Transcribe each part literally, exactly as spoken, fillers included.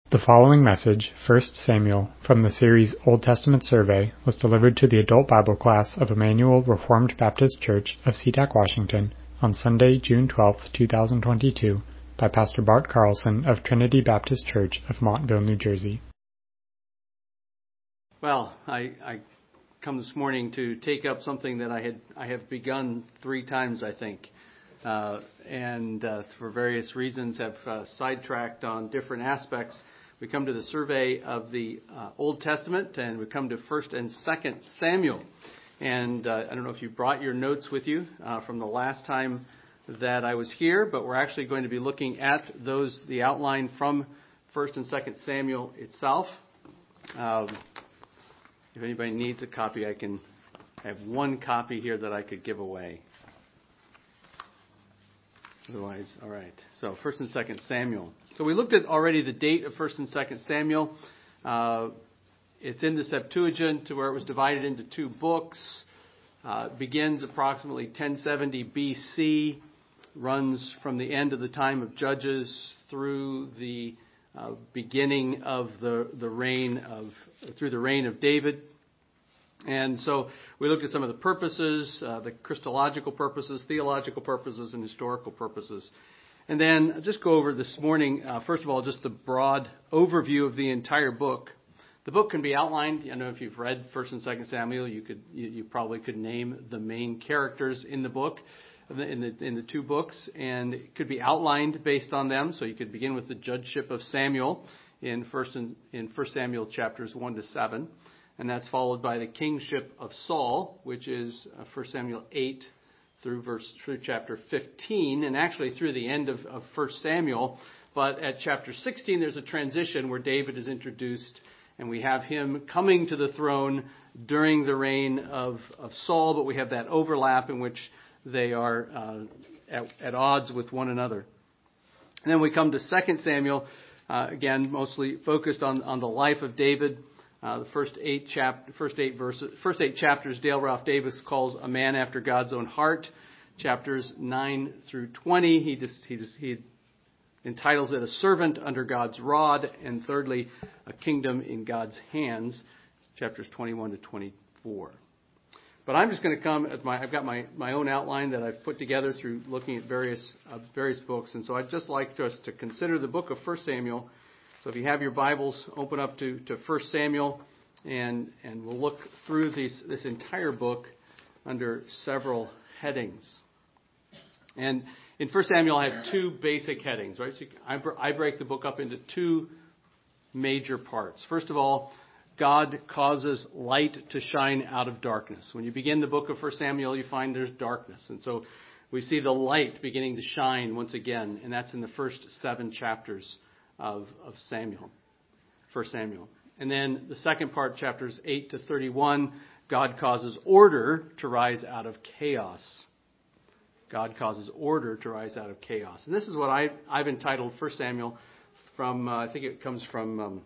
The following message, First Samuel, from the series Old Testament Survey, was delivered to the adult Bible class of Emmanuel Reformed Baptist Church of SeaTac, Washington, on Sunday, June twelfth, two thousand twenty-two, by Pastor Bart Carlson of Trinity Baptist Church of Montville, New Jersey. Well, I, I come this morning to take up something that I had I have begun three times, I think, uh, and uh, for various reasons have uh, sidetracked on different aspects. We come to the survey of the uh, Old Testament, and we come to First and Second Samuel. And uh, I don't know if you brought your notes with you uh, from the last time that I was here, but we're actually going to be looking at those, the outline from First and Second Samuel itself. Um, if anybody needs a copy, I can I have one copy here that I could give away. Otherwise, all right. So First and Second Samuel. So we looked at already the date of First and Second Samuel. Uh, it's in the Septuagint, where it was divided into two books. Uh, begins approximately ten seventy B C, runs from the end of the time of Judges through the uh, beginning of the the reign of through the reign of David. And so we looked at some of the purposes, uh, the Christological purposes, theological purposes, and historical purposes. And then I'll just go over this morning, uh, first of all, just the broad overview of the entire book. The book can be outlined. I know if you've read First and Second Samuel, you could you, you probably could name the main characters in the book, in the in the two books, and it could be outlined based on them. So you could begin with the judgeship of Samuel in First and, in First Samuel chapters one to seven. And that's followed by the kingship of Saul, which is First Samuel eight through verse through chapter fifteen, and actually through the end of, of First Samuel. But at chapter sixteen, there's a transition where David is introduced, and we have him coming to the throne during the reign of, of Saul, but we have that overlap in which they are uh, at, at odds with one another. And then we come to Second Samuel, uh, again, mostly focused on, on the life of David. Uh, the first eight chap, first eight verses, first eight chapters, Dale Ralph Davis calls a man after God's own heart. Chapters nine through twenty, he just he just, he entitles it a servant under God's rod, and thirdly, a kingdom in God's hands. Chapters twenty-one to twenty-four. But I'm just going to come at my I've got my, my own outline that I've put together through looking at various uh, various books, and so I'd just like us to consider the book of First Samuel. So if you have your Bibles, open up to, to First Samuel, and, and we'll look through these, this entire book under several headings. And in First Samuel, I have two basic headings, right? So I, I break the book up into two major parts. First of all, God causes light to shine out of darkness. When you begin the book of First Samuel, you find there's darkness. And so we see the light beginning to shine once again, and that's in the first seven chapters Of, of Samuel, First Samuel. And then the second part, chapters eight to thirty-one, God causes order to rise out of chaos. God causes order to rise out of chaos. And this is what I, I've entitled First Samuel from, uh, I think it comes from, um,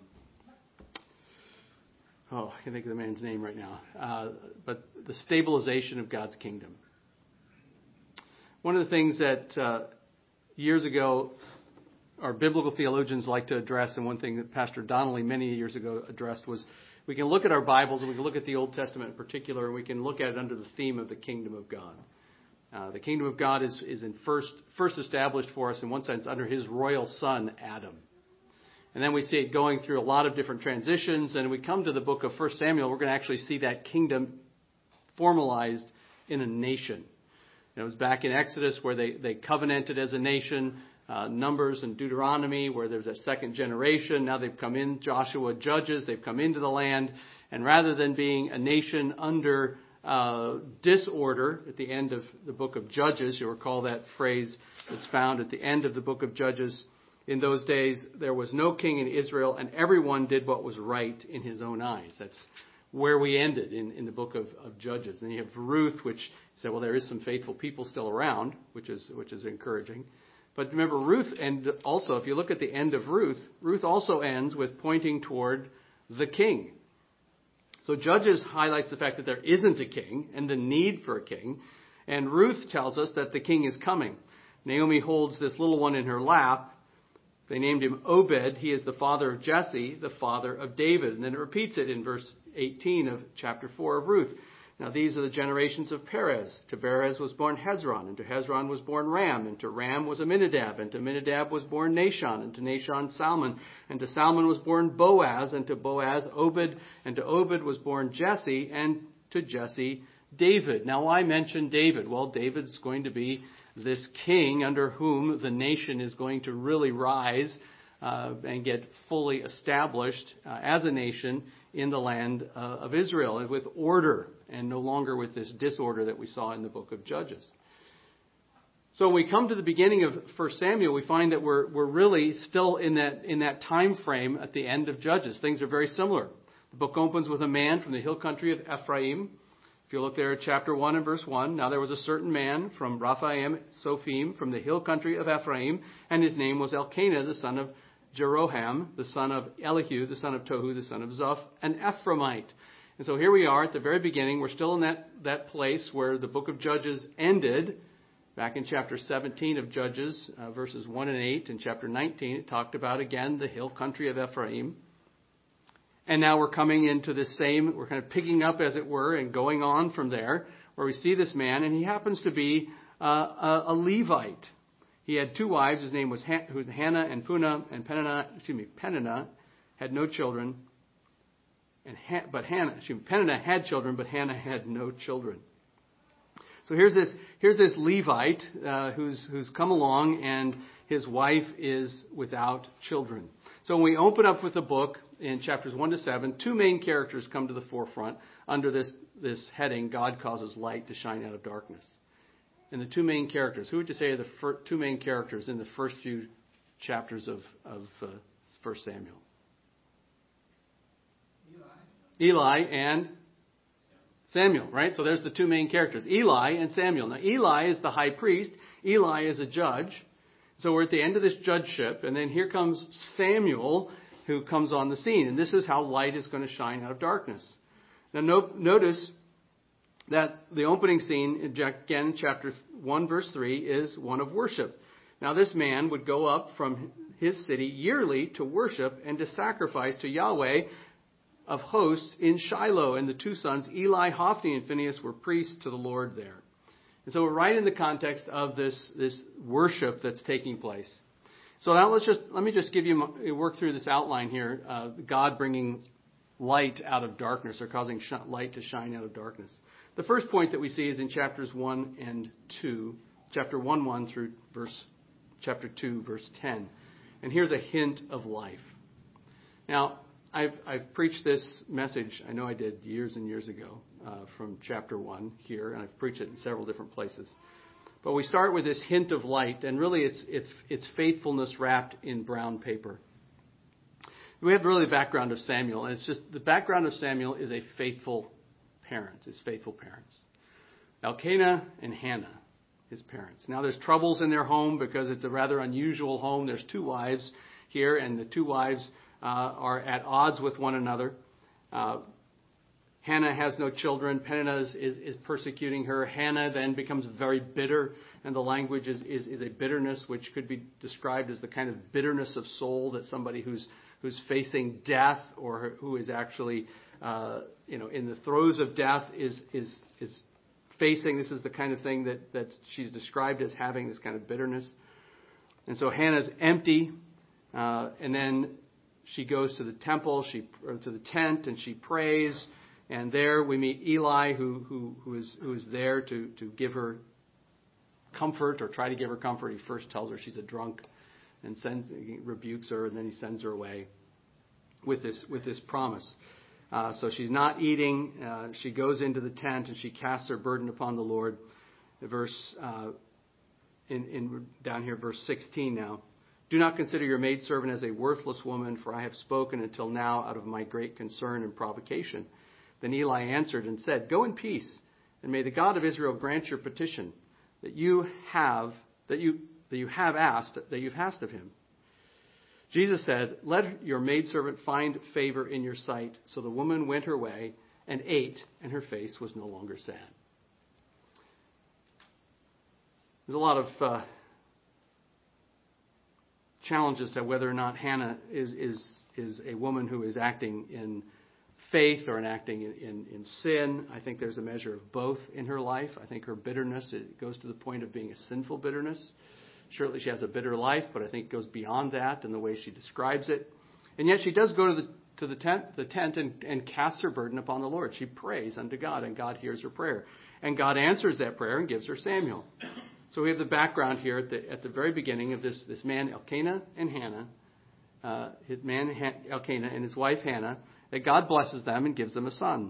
oh, I can't think of the man's name right now, uh, but the stabilization of God's kingdom. One of the things that uh, years ago, our biblical theologians like to address, and one thing that Pastor Donnelly many years ago addressed, was we can look at our Bibles and we can look at the Old Testament in particular, and we can look at it under the theme of the kingdom of God. Uh, the kingdom of God is, is in first first established for us in one sense under his royal son, Adam. And then we see it going through a lot of different transitions, and we come to the book of First Samuel, we're going to actually see that kingdom formalized in a nation. It was back in Exodus where they, they covenanted as a nation. Uh, Numbers and Deuteronomy, where there's a second generation. Now they've come in, Joshua, Judges, they've come into the land. And rather than being a nation under uh, disorder at the end of the book of Judges, you'll recall that phrase that's found at the end of the book of Judges. In those days, there was no king in Israel, and everyone did what was right in his own eyes. That's where we ended in, in the book of, of Judges. And you have Ruth, which said, well, there is some faithful people still around, which is which is encouraging. But remember, Ruth, and also, if you look at the end of Ruth, Ruth also ends with pointing toward the king. So Judges highlights the fact that there isn't a king and the need for a king. And Ruth tells us that the king is coming. Naomi holds this little one in her lap, They named him Obed. He is the father of Jesse, the father of David. And then it repeats it in verse eighteen of chapter four of Ruth. Now these are the generations of Perez. To Perez was born Hezron, and to Hezron was born Ram, and to Ram was Amminadab, and to Amminadab was born Nahshon, and to Nahshon Salmon, and to Salmon was born Boaz, and to Boaz Obed, and to Obed was born Jesse, and to Jesse David. Now why mention David? Well, David's going to be this king under whom the nation is going to really rise uh, and get fully established uh, as a nation in the land uh, of Israel, and with order and no longer with this disorder that we saw in the book of Judges. So when we come to the beginning of First Samuel, we find that we're we're really still in that in that time frame at the end of Judges. Things are very similar. The book opens with a man from the hill country of Ephraim. If you look there at chapter one and verse one, now there was a certain man from Raphaim Sophim, from the hill country of Ephraim, and his name was Elkanah, the son of Jeroham, the son of Elihu, the son of Tohu, the son of Zoph, an Ephraimite. And so here we are at the very beginning. We're still in that, that place where the book of Judges ended. Back in chapter seventeen of Judges, uh, verses one and eight, and chapter nineteen, it talked about, again, the hill country of Ephraim. And now we're coming into this same, we're kind of picking up, as it were, and going on from there, where we see this man, and he happens to be uh, a, a Levite. He had two wives. His name was Han- who was Hannah and Puniah, and Peninnah, excuse me, Peninnah had no children. And ha- but Hannah, excuse me, Peninnah had children, but Hannah had no children. So here's this here's this Levite uh, who's who's come along, and his wife is without children. So when we open up with the book in chapters one to seven, two main characters come to the forefront under this this heading: God causes light to shine out of darkness. And the two main characters, who would you say are the fir- two main characters in the first few chapters of, of uh, First Samuel? Eli. Eli and Samuel, right? So there's the two main characters, Eli and Samuel. Now, Eli is the high priest. Eli is a judge. So we're at the end of this judgeship, and then here comes Samuel, who comes on the scene. And this is how light is going to shine out of darkness. Now, no, notice that the opening scene, again, chapter one, verse three, is one of worship. Now, this man would go up from his city yearly to worship and to sacrifice to Yahweh of hosts in Shiloh. And the two sons, Eli, Hophni, and Phinehas, were priests to the Lord there. And so we're right in the context of this, this worship that's taking place. So now let's just let me just give you work through this outline here. Uh, God bringing light out of darkness, or causing sh- light to shine out of darkness. The first point that we see is in chapters one and two, chapter one, one through verse, chapter two, verse ten. And here's a hint of life. Now, I've, I've preached this message, I know I did years and years ago, uh, from chapter one here, and I've preached it in several different places. But we start with this hint of light, and really it's, it's, it's faithfulness wrapped in brown paper. We have really the background of Samuel, and it's just the background of Samuel is a faithful parents, his faithful parents. Elkanah and Hannah, his parents. Now there's troubles in their home because it's a rather unusual home. There's two wives here, and the two wives uh, are at odds with one another. Uh, Hannah has no children. Peninnah is, is, is persecuting her. Hannah then becomes very bitter, and the language is, is, is a bitterness which could be described as the kind of bitterness of soul that somebody who's who's facing death, or who is actually uh, you know in the throes of death is is is facing. This is the kind of thing that that she's described as having, this kind of bitterness. And so Hannah's empty, uh, and then she goes to the temple, she or to the tent, and she prays. And there we meet Eli, who who who is who is there to to give her comfort, or try to give her comfort. He first tells her she's a drunk, and sends he rebukes her, and then he sends her away with this with this promise. Uh, so she's not eating. Uh, she goes into the tent and she casts her burden upon the Lord. The verse uh, in in down here, verse sixteen now. Do not consider your maidservant as a worthless woman, for I have spoken until now out of my great concern and provocation. Then Eli answered and said, Go in peace, and may the God of Israel grant your petition that you have that you that you have asked that you've asked of him. Jesus said, Let your maidservant find favor in your sight. So the woman went her way and ate, and her face was no longer sad. There's a lot of uh, challenge as to whether or not Hannah is is is a woman who is acting in faith or in acting in, in, in sin. I think there's a measure of both in her life. I think her bitterness, it goes to the point of being a sinful bitterness. Surely she has a bitter life, but I think it goes beyond that in the way she describes it. And yet she does go to the to the tent, the tent and, and casts her burden upon the Lord. She prays unto God, and God hears her prayer. And God answers that prayer and gives her Samuel. So we have the background here at the at the very beginning of this, this man Elkanah and Hannah, uh, his man Elkanah and his wife Hannah, that God blesses them and gives them a son.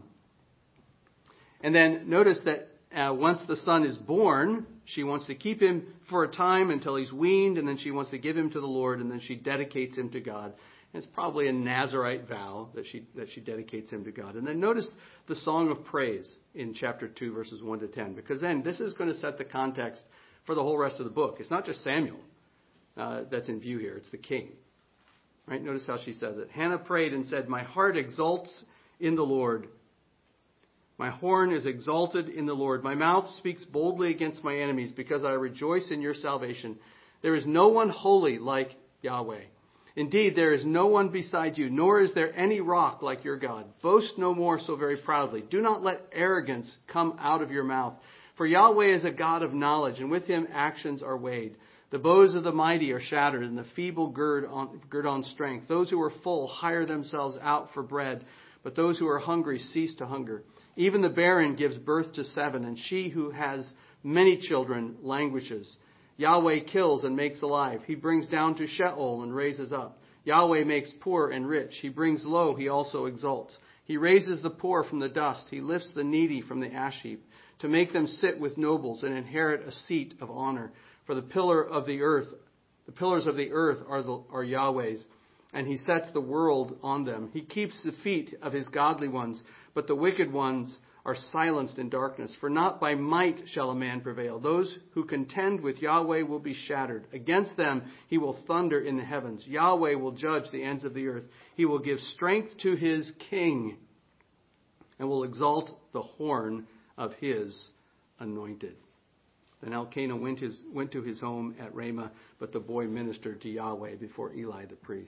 And then notice that uh, once the son is born, she wants to keep him for a time until he's weaned, and then she wants to give him to the Lord, and then she dedicates him to God. And it's probably a Nazirite vow that she that she dedicates him to God. And then notice the song of praise in chapter two, verses one to ten, because then this is going to set the context for the whole rest of the book. It's not just Samuel uh, that's in view here. It's the king. Right? Notice how she says it. Hannah prayed and said, "My heart exults in the Lord. My horn is exalted in the Lord. My mouth speaks boldly against my enemies because I rejoice in your salvation. There is no one holy like Yahweh. Indeed, there is no one beside you, nor is there any rock like your God. Boast no more so very proudly. Do not let arrogance come out of your mouth. For Yahweh is a God of knowledge, and with him actions are weighed. The bows of the mighty are shattered, and the feeble gird on, gird on strength. Those who are full hire themselves out for bread, but those who are hungry cease to hunger. Even the barren gives birth to seven, and she who has many children languishes. Yahweh kills and makes alive. He brings down to Sheol and raises up. Yahweh makes poor and rich. He brings low, he also exalts. He raises the poor from the dust. He lifts the needy from the ash heap, to make them sit with nobles and inherit a seat of honor. For the pillar of the earth, the pillars of the earth are, the, are Yahweh's, and he sets the world on them. He keeps the feet of his godly ones, but the wicked ones are silenced in darkness. For not by might shall a man prevail. Those who contend with Yahweh will be shattered. Against them he will thunder in the heavens. Yahweh will judge the ends of the earth. He will give strength to his king and will exalt the horn of his anointed. Then Elkanah went, his, went to his home at Ramah, but the boy ministered to Yahweh before Eli the priest.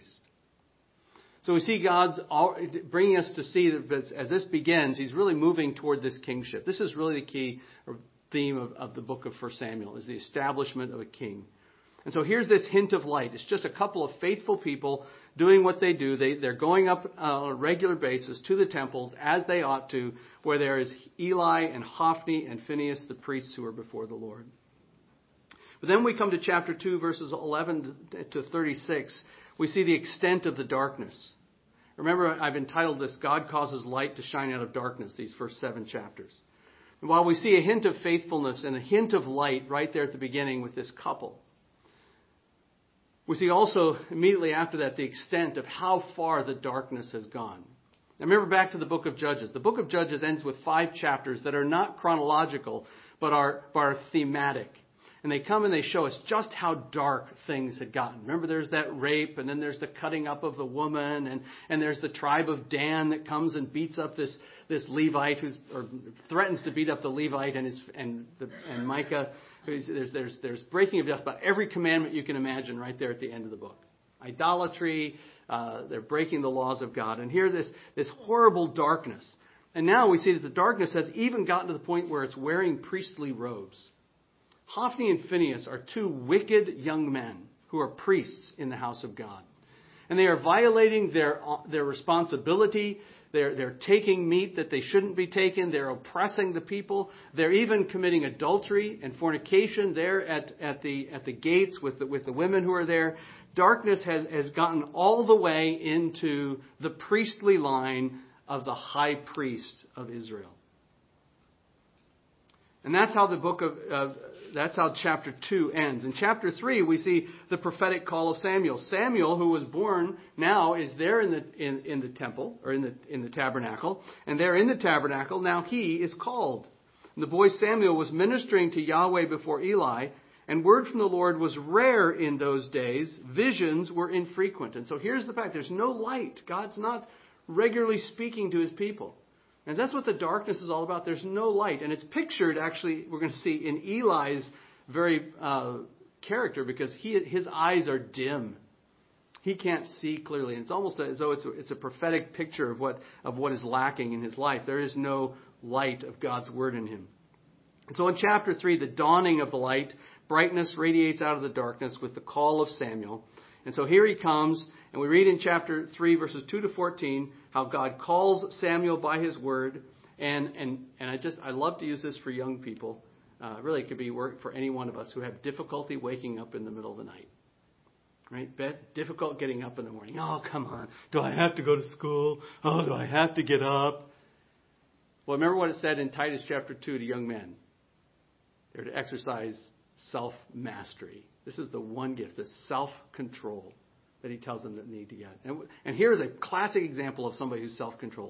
So we see God's bringing us to see that as this begins, he's really moving toward this kingship. This is really the key theme of, of the book of First Samuel, is the establishment of a king. And so here's this hint of light. It's just a couple of faithful people doing what they do. They, they're going up on a regular basis to the temples, as they ought to, where there is Eli and Hophni and Phinehas, the priests who are before the Lord. But then we come to chapter two, verses eleven to thirty-six. We see the extent of the darkness. Remember, I've entitled this, God Causes Light to Shine Out of Darkness, these first seven chapters. And while we see a hint of faithfulness and a hint of light right there at the beginning with this couple, we see also immediately after that the extent of how far the darkness has gone. Now remember back to the book of Judges. The book of Judges ends with five chapters that are not chronological, but are, but are thematic. And they come and they show us just how dark things had gotten. Remember, there's that rape, and then there's the cutting up of the woman, and, and there's the tribe of Dan that comes and beats up this, this Levite, who's or threatens to beat up the Levite and his and the, and Micah. There's there's there's breaking of just about every commandment you can imagine right there at the end of the book. Idolatry, uh, they're breaking the laws of God, and here this this horrible darkness. And now we see that the darkness has even gotten to the point where it's wearing priestly robes. Hophni and Phinehas are two wicked young men who are priests in the house of God. And they are violating their their responsibility. They're, they're taking meat that they shouldn't be taking. They're oppressing the people. They're even committing adultery and fornication there at, at the at the gates with the, with the women who are there. Darkness has, has gotten all the way into the priestly line of the high priest of Israel. And that's how the book of, of that's how chapter two ends. In chapter three, we see the prophetic call of Samuel. Samuel, who was born now, is there in the in, in the temple or in the in the tabernacle, and there in the tabernacle now he is called. And the boy Samuel was ministering to Yahweh before Eli, and word from the Lord was rare in those days. Visions were infrequent. And so here's the fact: there's no light. God's not regularly speaking to his people. And that's what the darkness is all about. There's no light. And it's pictured, actually, we're going to see in Eli's very uh, character, because he his eyes are dim. He can't see clearly. And it's almost as though it's a, it's a prophetic picture of what, of what is lacking in his life. There is no light of God's word in him. And so in chapter three, the dawning of the light, brightness radiates out of the darkness with the call of Samuel. And so here he comes, and we read in chapter three, verses two to fourteen, how God calls Samuel by his word. And and and I just I love to use this for young people. Uh, really, it could be work for any one of us who have difficulty waking up in the middle of the night. Right? Difficult getting up in the morning. Oh, come on. Do I have to go to school? Oh, do I have to get up? Well, remember what it said in Titus chapter two to young men. They're to exercise self-mastery. This is the one gift, the self-control that he tells them that they need to get. And, and here's a classic example of somebody who's self-controlled.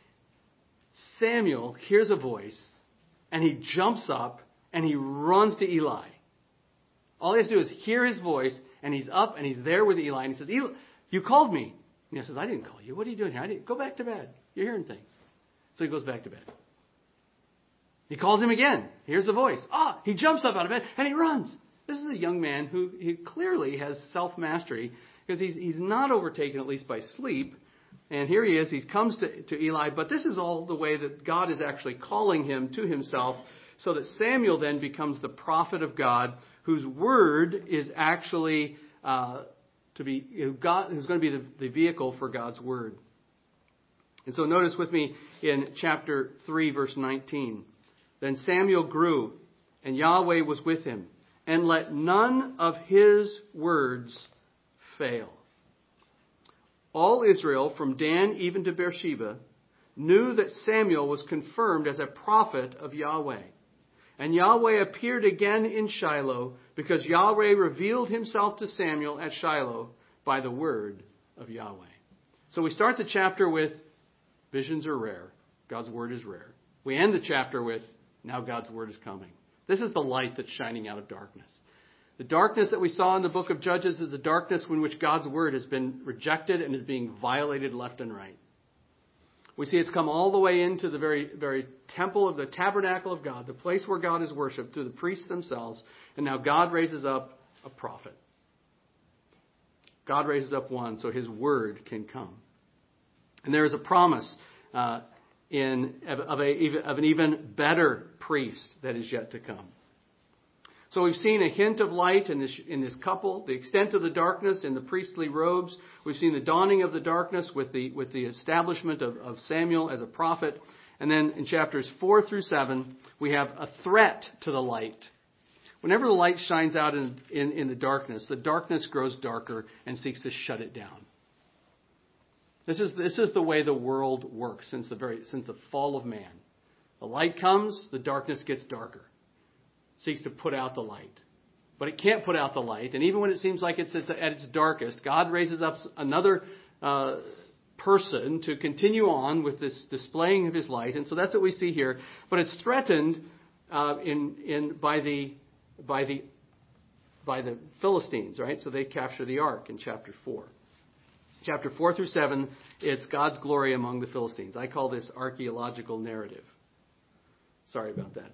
Samuel hears a voice, and he jumps up, and he runs to Eli. All he has to do is hear his voice, and he's up, and he's there with Eli, and he says, Eli, you called me. And he says, I didn't call you. What are you doing here? I didn't. Go back to bed. You're hearing things. So he goes back to bed. He calls him again. Here's the voice. Ah, he jumps up out of bed, and he runs. This is a young man who he clearly has self-mastery, because he's, he's not overtaken, at least by sleep. And here he is. He comes to, to Eli, but this is all the way that God is actually calling him to himself, so that Samuel then becomes the prophet of God, whose word is actually uh, to be God, who's going to be the, the vehicle for God's word. And so notice with me in chapter three, verse nineteen. Then Samuel grew, and Yahweh was with him, and let none of his words fail. All Israel, from Dan even to Beersheba, knew that Samuel was confirmed as a prophet of Yahweh. And Yahweh appeared again in Shiloh, because Yahweh revealed himself to Samuel at Shiloh by the word of Yahweh. So we start the chapter with visions are rare. God's word is rare. We end the chapter with now God's word is coming. This is the light that's shining out of darkness. The darkness that we saw in the book of Judges is the darkness in which God's word has been rejected and is being violated left and right. We see it's come all the way into the very, very temple of the tabernacle of God, the place where God is worshipped through the priests themselves. And now God raises up a prophet. God raises up one so his word can come. And there is a promise uh, in of, a, of an even better priest that is yet to come. So we've seen a hint of light in this, in this couple, the extent of the darkness in the priestly robes. We've seen the dawning of the darkness with the, with the establishment of, of Samuel as a prophet. And then in chapters four through seven, we have a threat to the light. Whenever the light shines out in, in, in the darkness, the darkness grows darker and seeks to shut it down. This is, this is the way the world works since the very, since the fall of man. The light comes, the darkness gets darker. Seeks to put out the light. But it can't put out the light. And even when it seems like it's at, the, at its darkest, God raises up another uh, person to continue on with this displaying of his light. And so that's what we see here. But it's threatened uh, in in by the by the by the Philistines, right? So they capture the ark in chapter four. Chapter four through seven, it's God's glory among the Philistines. I call this archaeological narrative. Sorry about that.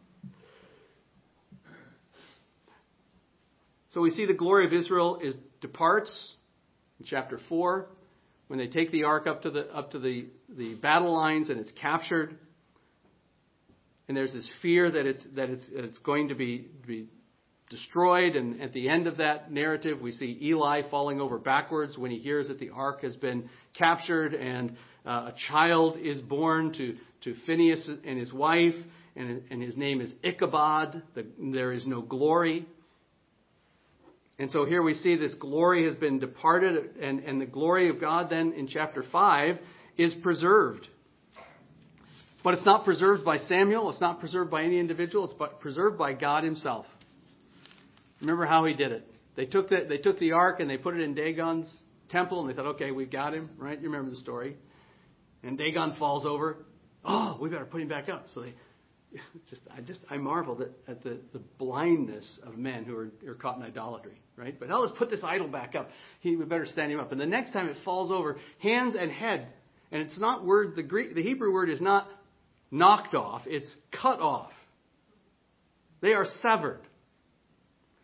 So we see the glory of Israel is departs in chapter four when they take the ark up to the up to the, the battle lines and it's captured. And there's this fear that it's that it's it's going to be be destroyed. And at the end of that narrative, we see Eli falling over backwards when he hears that the ark has been captured and uh, a child is born to to Phinehas and his wife, and and his name is Ichabod. The, there is no glory. And so here we see this glory has been departed, and, and the glory of God then in chapter five is preserved. But it's not preserved by Samuel. It's not preserved by any individual. It's preserved by God himself. Remember how he did it. They took the, they took the ark and they put it in Dagon's temple, and they thought, okay, we've got him, right? You remember the story. And Dagon falls over. Oh, we better put him back up. So they... Just, I just I marveled at, at the, the blindness of men who are, are caught in idolatry, right? But now let's put this idol back up. He, we better stand him up. And the next time it falls over, hands and head, and it's not word. The Greek, the Hebrew word is not knocked off; it's cut off. They are severed.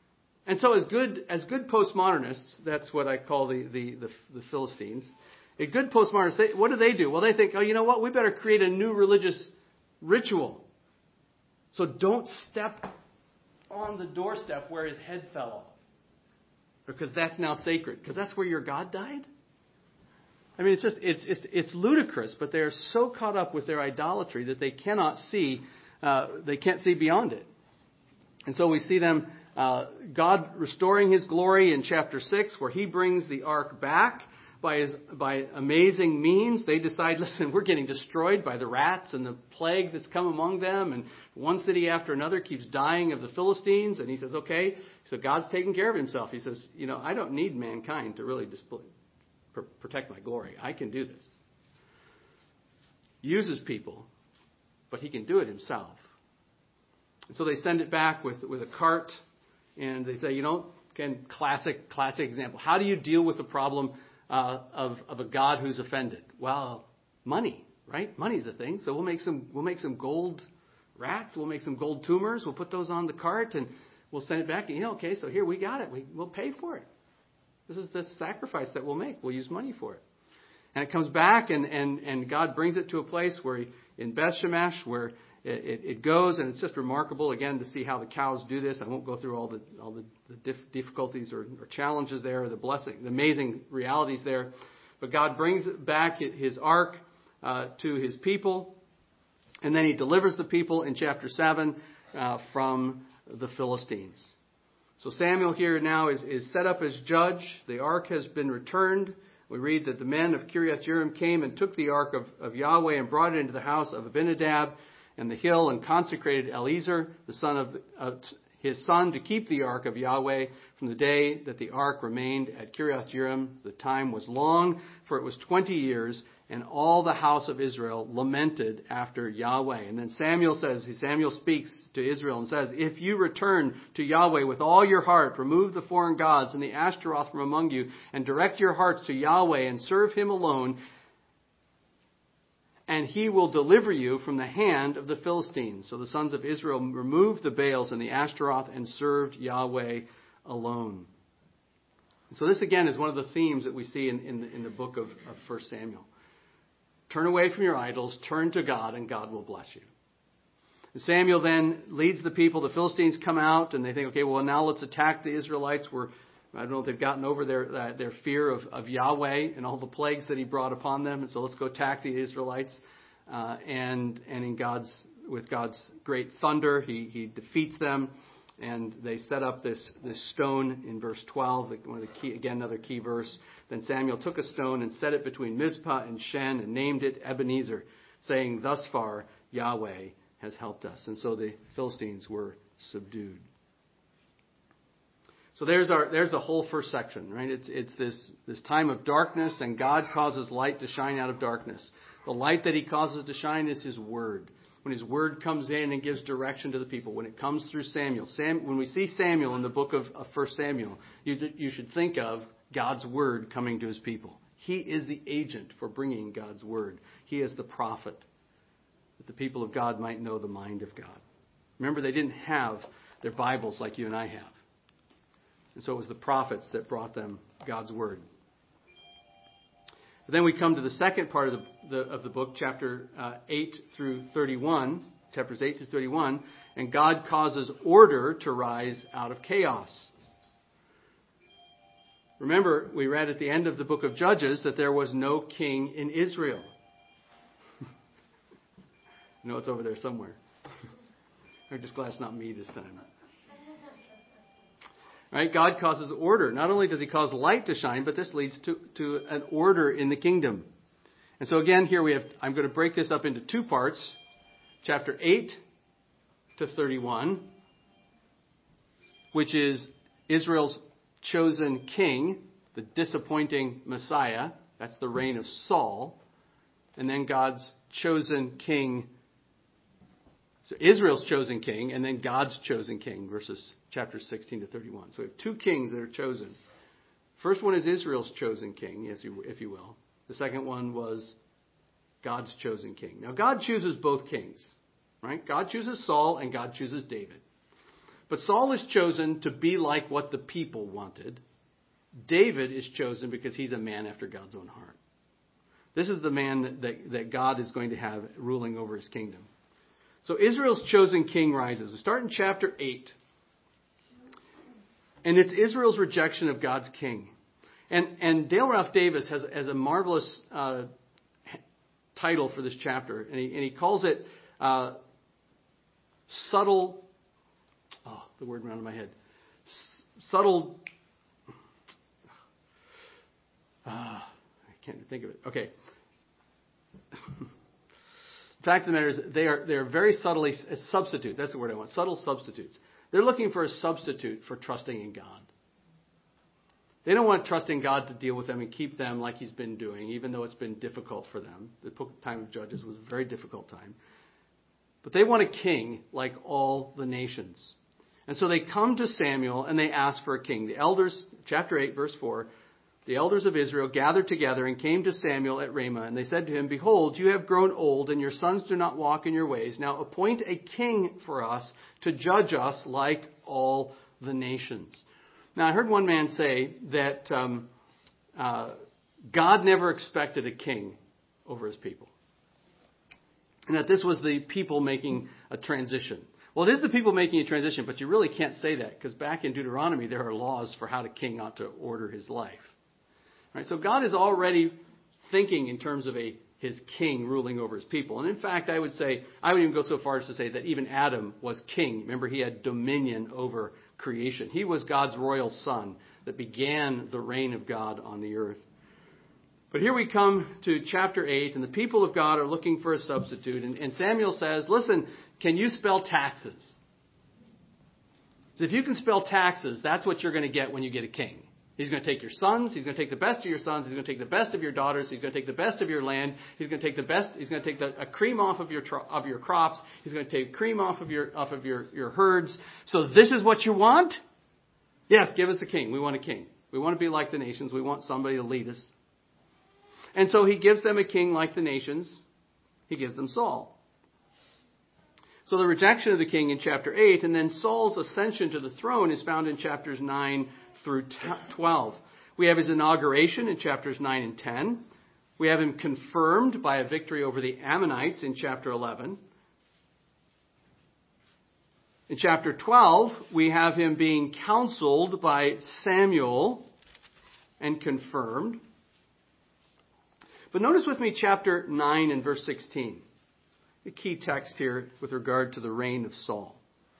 And so as good as good postmodernists, that's what I call the, the, the, the Philistines, a good postmodernists, they, what do they do? Well, they think, oh, you know what? We better create a new religious ritual. So don't step on the doorstep where his head fell off. Because that's now sacred. Because that's where your God died? I mean, it's just, it's, it's, it's ludicrous, but they're so caught up with their idolatry that they cannot see, uh, they can't see beyond it. And so we see them, uh, God restoring his glory in chapter six, where he brings the ark back by his, by amazing means. They decide, listen, we're getting destroyed by the rats and the plague that's come among them. And one city after another keeps dying of the Philistines. And he says, okay, so God's taking care of himself. He says, you know, I don't need mankind to really display, pr- protect my glory. I can do this. Uses people, but he can do it himself. And so they send it back with, with a cart. And they say, you know, again, classic, classic example. How do you deal with the problem Uh, of, of a God who's offended? Well, money, right? Money's the thing. So we'll make some we'll make some gold rats. We'll make some gold tumors. We'll put those on the cart and we'll send it back. And, you know, okay, so here we got it. We, we'll pay for it. This is the sacrifice that we'll make. We'll use money for it. And it comes back, and, and, and God brings it to a place where he, in Beth Shemesh, where it, it, it goes, and it's just remarkable again to see how the cows do this. I won't go through all the all the, the dif- difficulties or, or challenges there, or the blessing, the amazing realities there. But God brings back his ark uh, to his people, and then he delivers the people in chapter seven uh, from the Philistines. So Samuel here now is, is set up as judge. The ark has been returned. We read that the men of Kiriath Jearim came and took the ark of, of Yahweh and brought it into the house of Abinadab and the hill, and consecrated Eliezer, the son of uh, his son, to keep the ark of Yahweh from the day that the ark remained at Kiriath Jearim. The time was long, for it was twenty years, and all the house of Israel lamented after Yahweh. And then Samuel says, Samuel speaks to Israel and says, if you return to Yahweh with all your heart, remove the foreign gods and the Ashtaroth from among you, and direct your hearts to Yahweh and serve him alone, and he will deliver you from the hand of the Philistines. So the sons of Israel removed the Baals and the Ashtaroth and served Yahweh alone. And so this again is one of the themes that we see in, in, the, in the book of, of First Samuel. Turn away from your idols, turn to God, and God will bless you. And Samuel then leads the people. The Philistines come out, and they think, okay, well, now let's attack the Israelites. We're, I don't know if they've gotten over their uh, their fear of, of Yahweh and all the plagues that he brought upon them. And so let's go attack the Israelites. Uh, and and in God's with God's great thunder, he, he defeats them. And they set up this, this stone in verse twelve, one of the key, again, another key verse. Then Samuel took a stone and set it between Mizpah and Shen and named it Ebenezer, saying, thus far Yahweh has helped us. And so the Philistines were subdued. So there's our there's the whole first section, right? It's it's this this time of darkness, and God causes light to shine out of darkness. The light that he causes to shine is his word. When his word comes in and gives direction to the people, when it comes through Samuel, Sam, when we see Samuel in the book of, of First Samuel, you you should think of God's word coming to his people. He is the agent for bringing God's word. He is the prophet, that the people of God might know the mind of God. Remember, they didn't have their Bibles like you and I have. And so it was the prophets that brought them God's word. But then we come to the second part of the, the of the book, chapter uh, eight through thirty-one, chapters eight through thirty-one, and God causes order to rise out of chaos. Remember, we read at the end of the book of Judges that there was no king in Israel. I know it's over there somewhere. I'm just glad it's not me this time. Right? God causes order. Not only does he cause light to shine, but this leads to, to an order in the kingdom. And so again, here we have, I'm going to break this up into two parts. Chapter eight to thirty-one, which is Israel's chosen king, the disappointing Messiah. That's the reign of Saul. And then God's chosen king. So Israel's chosen king, and then God's chosen king, verses chapters sixteen to thirty-one. So we have two kings that are chosen. First one is Israel's chosen king, if you, if you will. The second one was God's chosen king. Now, God chooses both kings, right? God chooses Saul and God chooses David. But Saul is chosen to be like what the people wanted. David is chosen because he's a man after God's own heart. This is the man that, that, that God is going to have ruling over his kingdom. So Israel's chosen king rises. We start in chapter eight. And it's Israel's rejection of God's king. And, and Dale Ralph Davis has, has a marvelous uh, title for this chapter. And he, and he calls it uh, subtle, oh, the word went out of my head. S- subtle, uh, I can't think of it. Okay. The fact of the matter is they are, they are very subtly, a substitute, that's the word I want, subtle substitutes. They're looking for a substitute for trusting in God. They don't want to trust in God to deal with them and keep them like he's been doing, even though it's been difficult for them. The time of Judges was a very difficult time. But they want a king like all the nations. And so they come to Samuel and they ask for a king. The elders, chapter eight, verse four, the elders of Israel gathered together and came to Samuel at Ramah. And they said to him, "Behold, you have grown old and your sons do not walk in your ways. Now appoint a king for us to judge us like all the nations." Now, I heard one man say that um, uh, God never expected a king over his people. And that this was the people making a transition. Well, it is the people making a transition, but you really can't say that because back in Deuteronomy, there are laws for how the king ought to order his life. Right? So God is already thinking in terms of a his king ruling over his people. And in fact, I would say, I would even go so far as to say that even Adam was king. Remember, he had dominion over creation. He was God's royal son that began the reign of God on the earth. But here we come to chapter eight, and the people of God are looking for a substitute. And, and Samuel says, listen, can you spell taxes? So if you can spell taxes, that's what you're going to get when you get a king. He's going to take your sons. He's going to take the best of your sons. He's going to take the best of your daughters. He's going to take the best of your land. He's going to take the best. He's going to take the, a cream off of your of your crops. He's going to take cream off of your off of your, your herds. So this is what you want? Yes, give us a king. We want a king. We want to be like the nations. We want somebody to lead us. And so he gives them a king like the nations. He gives them Saul. So the rejection of the king in chapter eight, and then Saul's ascension to the throne is found in chapters nine through twelve. We have his inauguration in chapters nine and ten. We have him confirmed by a victory over the Ammonites in chapter eleven. In chapter twelve, we have him being counseled by Samuel and confirmed. But notice with me chapter nine and verse sixteen. The key text here with regard to the reign of Saul.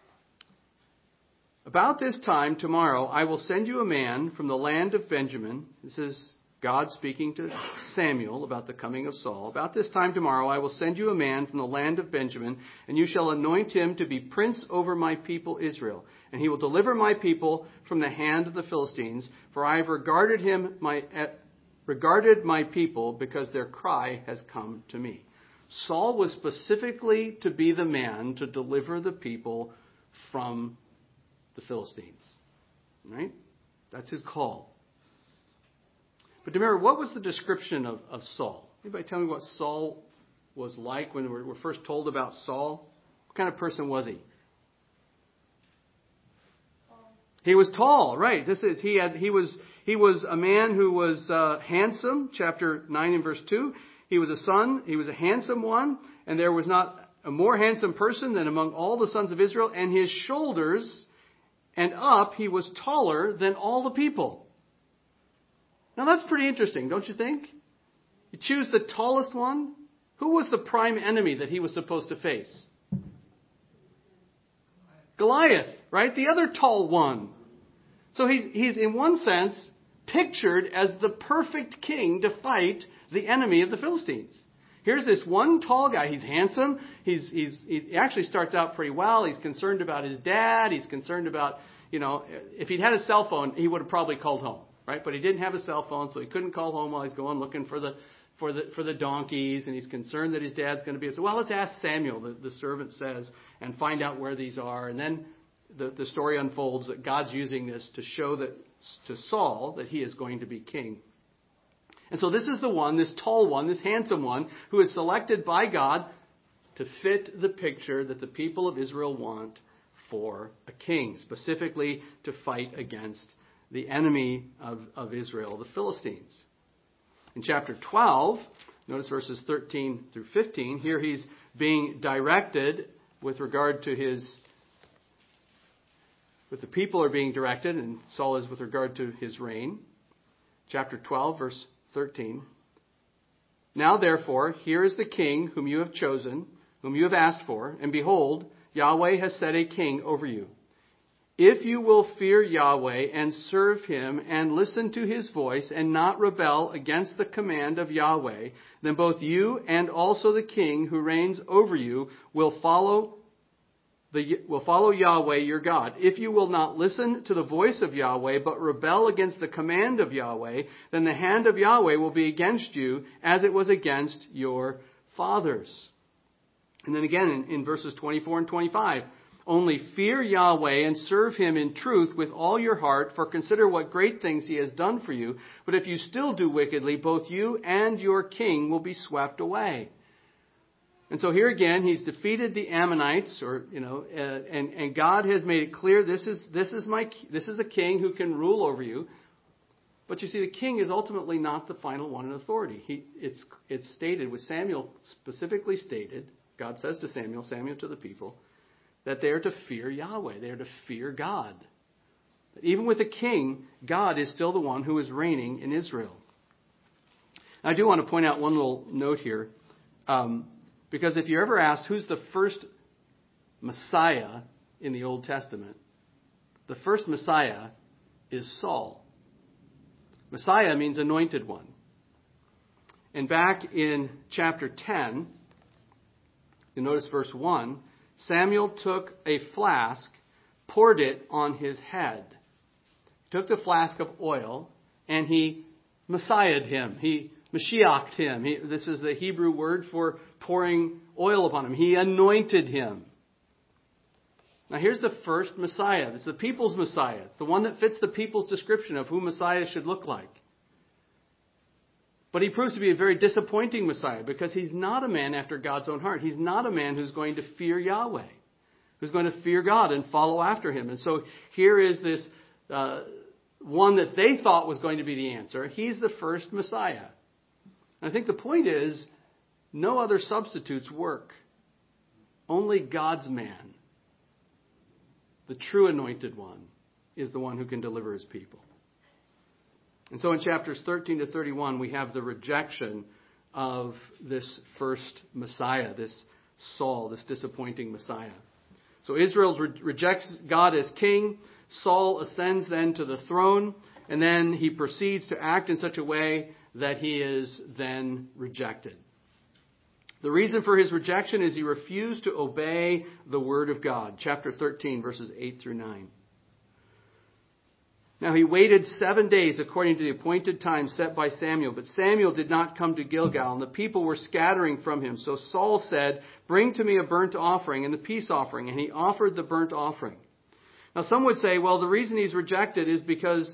"About this time tomorrow I will send you a man from the land of Benjamin." This is God speaking to Samuel about the coming of Saul. "About this time tomorrow I will send you a man from the land of Benjamin, and you shall anoint him to be prince over my people Israel. And he will deliver my people from the hand of the Philistines, for I have regarded him my uh, regarded my people because their cry has come to me." Saul was specifically to be the man to deliver the people from the Philistines. Right? That's his call. But remember, what was the description of, of Saul? Anybody tell me what Saul was like when we were first told about Saul? What kind of person was he? He was tall, right? This is he had he was he was a man who was uh, handsome. Chapter nine and verse two. He was a son. He was a handsome one, and there was not a more handsome person than among all the sons of Israel. And his shoulders and up, he was taller than all the people. Now that's pretty interesting, don't you think? You choose the tallest one. Who was the prime enemy that he was supposed to face? Goliath, right? The other tall one. So he's, he's in one sense pictured as the perfect king to fight the enemy of the Philistines. Here's this one tall guy. He's handsome. He's, he's, he actually starts out pretty well. He's concerned about his dad. He's concerned about, you know, if he'd had a cell phone, he would have probably called home, right? But he didn't have a cell phone, so he couldn't call home while he's going looking for the for the for the donkeys, and he's concerned that his dad's going to be. So, well, let's ask Samuel, the, the servant says, and find out where these are. And then the, the story unfolds that God's using this to show that to Saul that he is going to be king. And so this is the one, this tall one, this handsome one, who is selected by God to fit the picture that the people of Israel want for a king, specifically to fight against the enemy of, of Israel, the Philistines. In chapter twelve, notice verses thirteen through fifteen, here he's being directed with regard to his, with the people are being directed, and Saul is with regard to his reign. Chapter twelve, verse thirteen. Now therefore, here is the king whom you have chosen, whom you have asked for, and behold, Yahweh has set a king over you. If you will fear Yahweh and serve him and listen to his voice and not rebel against the command of Yahweh, then both you and also the king who reigns over you will follow the, will follow Yahweh your God. If you will not listen to the voice of Yahweh but rebel against the command of Yahweh, then the hand of Yahweh will be against you as it was against your fathers. And then again in, in verses twenty-four and twenty-five, only fear Yahweh and serve him in truth with all your heart, for consider what great things he has done for you. But if you still do wickedly, both you and your king will be swept away. And so here again, he's defeated the Ammonites, or you know, uh, and and God has made it clear this is this is my this is a king who can rule over you. But you see, the king is ultimately not the final one in authority. He it's it's stated with Samuel specifically stated. God says to Samuel, Samuel to the people, that they are to fear Yahweh. They are to fear God. Even with a king, God is still the one who is reigning in Israel. I do want to point out one little note here. Um, because if you're ever asked who's the first Messiah in the Old Testament, the first Messiah is Saul. Messiah means anointed one. And back in chapter ten, you notice verse one, Samuel took a flask, poured it on his head. He took the flask of oil, and he Messiahed him. He Mashiached him. He, this is the Hebrew word for pouring oil upon him. He anointed him. Now here's the first Messiah. It's the people's Messiah. It's the one that fits the people's description of who Messiah should look like. But he proves to be a very disappointing Messiah because he's not a man after God's own heart. He's not a man who's going to fear Yahweh, who's going to fear God and follow after him. And so here is this uh, one that they thought was going to be the answer. He's the first Messiah. And I think the point is, no other substitutes work. Only God's man, the true anointed one, is the one who can deliver his people. And so in chapters thirteen to thirty-one, we have the rejection of this first Messiah, this Saul, this disappointing Messiah. So Israel re- rejects God as king. Saul ascends then to the throne, and then he proceeds to act in such a way that he is then rejected. The reason for his rejection is he refused to obey the word of God. Chapter thirteen, verses eight through nine. Now he waited seven days according to the appointed time set by Samuel, but Samuel did not come to Gilgal, and the people were scattering from him. So Saul said, "Bring to me a burnt offering and the peace offering," and he offered the burnt offering. Now some would say, well, the reason he's rejected is because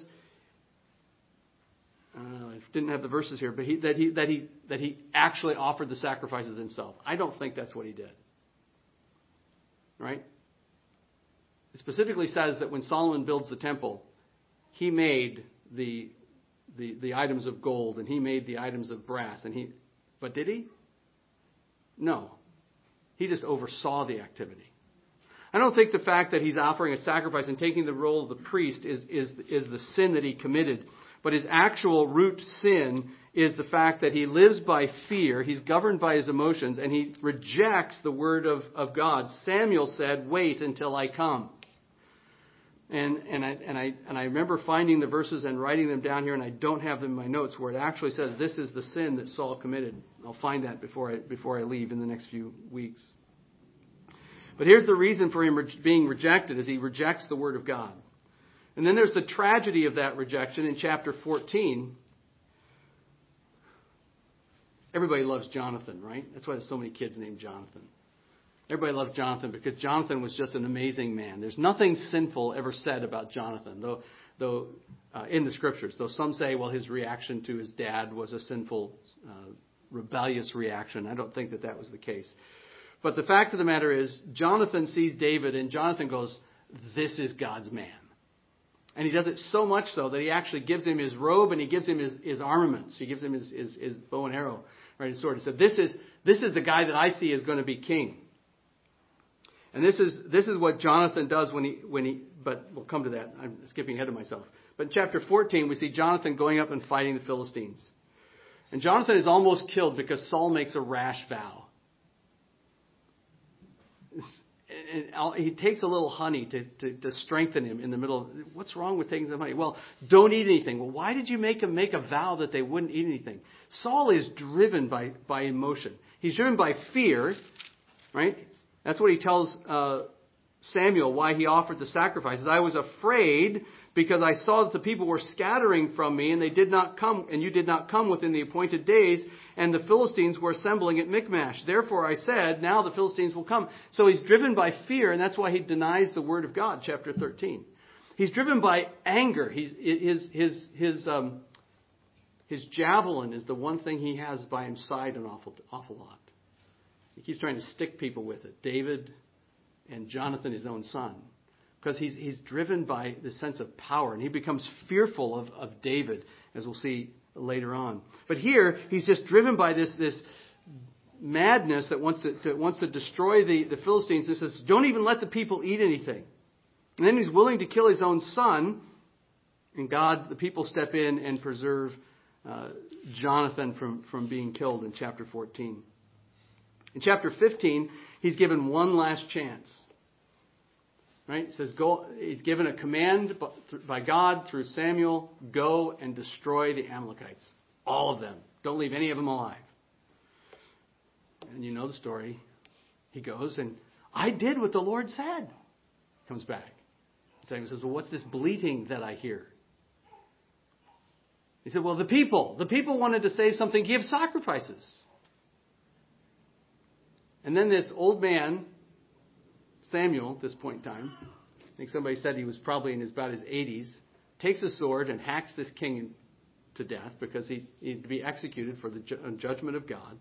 uh, I didn't have the verses here, but he, that he that he that he actually offered the sacrifices himself. I don't think that's what he did. Right? It specifically says that when Solomon builds the temple, he made the, the the items of gold and he made the items of brass. And he, but did he? No. He just oversaw the activity. I don't think the fact that he's offering a sacrifice and taking the role of the priest is, is, is the sin that he committed. But his actual root sin is the fact that he lives by fear, he's governed by his emotions, and he rejects the word of, of God. Samuel said, "Wait until I come." And and I and I and I remember finding the verses and writing them down here, and I don't have them in my notes, where it actually says this is the sin that Saul committed. I'll find that before I before I leave in the next few weeks. But here's the reason for him re- being rejected: is he rejects the word of God. And then there's the tragedy of that rejection in chapter fourteen. Everybody loves Jonathan, right? That's why there's so many kids named Jonathan. Everybody loves Jonathan because Jonathan was just an amazing man. There's nothing sinful ever said about Jonathan, though, though uh, in the scriptures. Though some say, well, his reaction to his dad was a sinful, uh, rebellious reaction. I don't think that that was the case. But the fact of the matter is, Jonathan sees David, and Jonathan goes, this is God's man. And he does it so much so that he actually gives him his robe and he gives him his, his armaments. He gives him his, his, his bow and arrow, right, his sword. He said, this is, this is the guy that I see is going to be king. And this is, this is what Jonathan does when he, when he, but we'll come to that. I'm skipping ahead of myself. But in chapter fourteen, we see Jonathan going up and fighting the Philistines. And Jonathan is almost killed because Saul makes a rash vow. And he takes a little honey to, to, to strengthen him in the middle of, what's wrong with taking some honey? Well, don't eat anything. Well, why did you make him make a vow that they wouldn't eat anything? Saul is driven by, by emotion. He's driven by fear, right? That's what he tells uh, Samuel why he offered the sacrifices. I was afraid because I saw that the people were scattering from me and they did not come, and you did not come within the appointed days, and the Philistines were assembling at Michmash. Therefore I said, now the Philistines will come. So he's driven by fear, and that's why he denies the word of God, chapter thirteen. He's driven by anger. He's, his, his, his, um, his javelin is the one thing he has by his side an awful, awful lot. He keeps trying to stick people with it. David and Jonathan, his own son. Because he's, he's driven by the sense of power. And he becomes fearful of, of David, as we'll see later on. But here, he's just driven by this, this madness that wants to, to, wants to destroy the, the Philistines. And says, don't even let the people eat anything. And then he's willing to kill his own son. And God, the people step in and preserve uh, Jonathan from, from being killed in chapter fourteen. In chapter fifteen, he's given one last chance. Right? It says, go, he's given a command by God through Samuel, go and destroy the Amalekites. All of them. Don't leave any of them alive. And you know the story. He goes and, I did what the Lord said. Comes back. Samuel says, well, what's this bleating that I hear? He said, well, the people. The people wanted to say something, give sacrifices. And then this old man, Samuel, at this point in time, I think somebody said he was probably in his, about his eighties, takes a sword and hacks this king to death because he needed to be executed for the ju- judgment of God.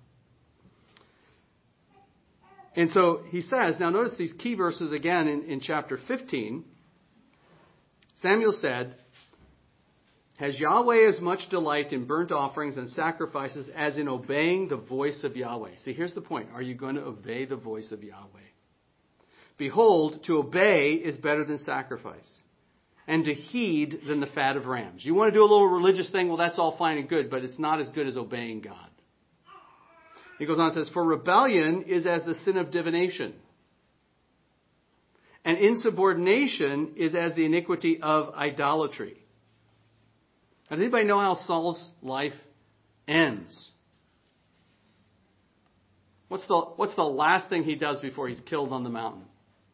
And so he says, now notice these key verses again in, in chapter fifteen. Samuel said, has Yahweh as much delight in burnt offerings and sacrifices as in obeying the voice of Yahweh? See, here's the point. Are you going to obey the voice of Yahweh? Behold, to obey is better than sacrifice, and to heed than the fat of rams. You want to do a little religious thing? Well, that's all fine and good, but it's not as good as obeying God. He goes on and says, for rebellion is as the sin of divination, and insubordination is as the iniquity of idolatry. Now, does anybody know how Saul's life ends? What's the, what's the last thing he does before he's killed on the mountain?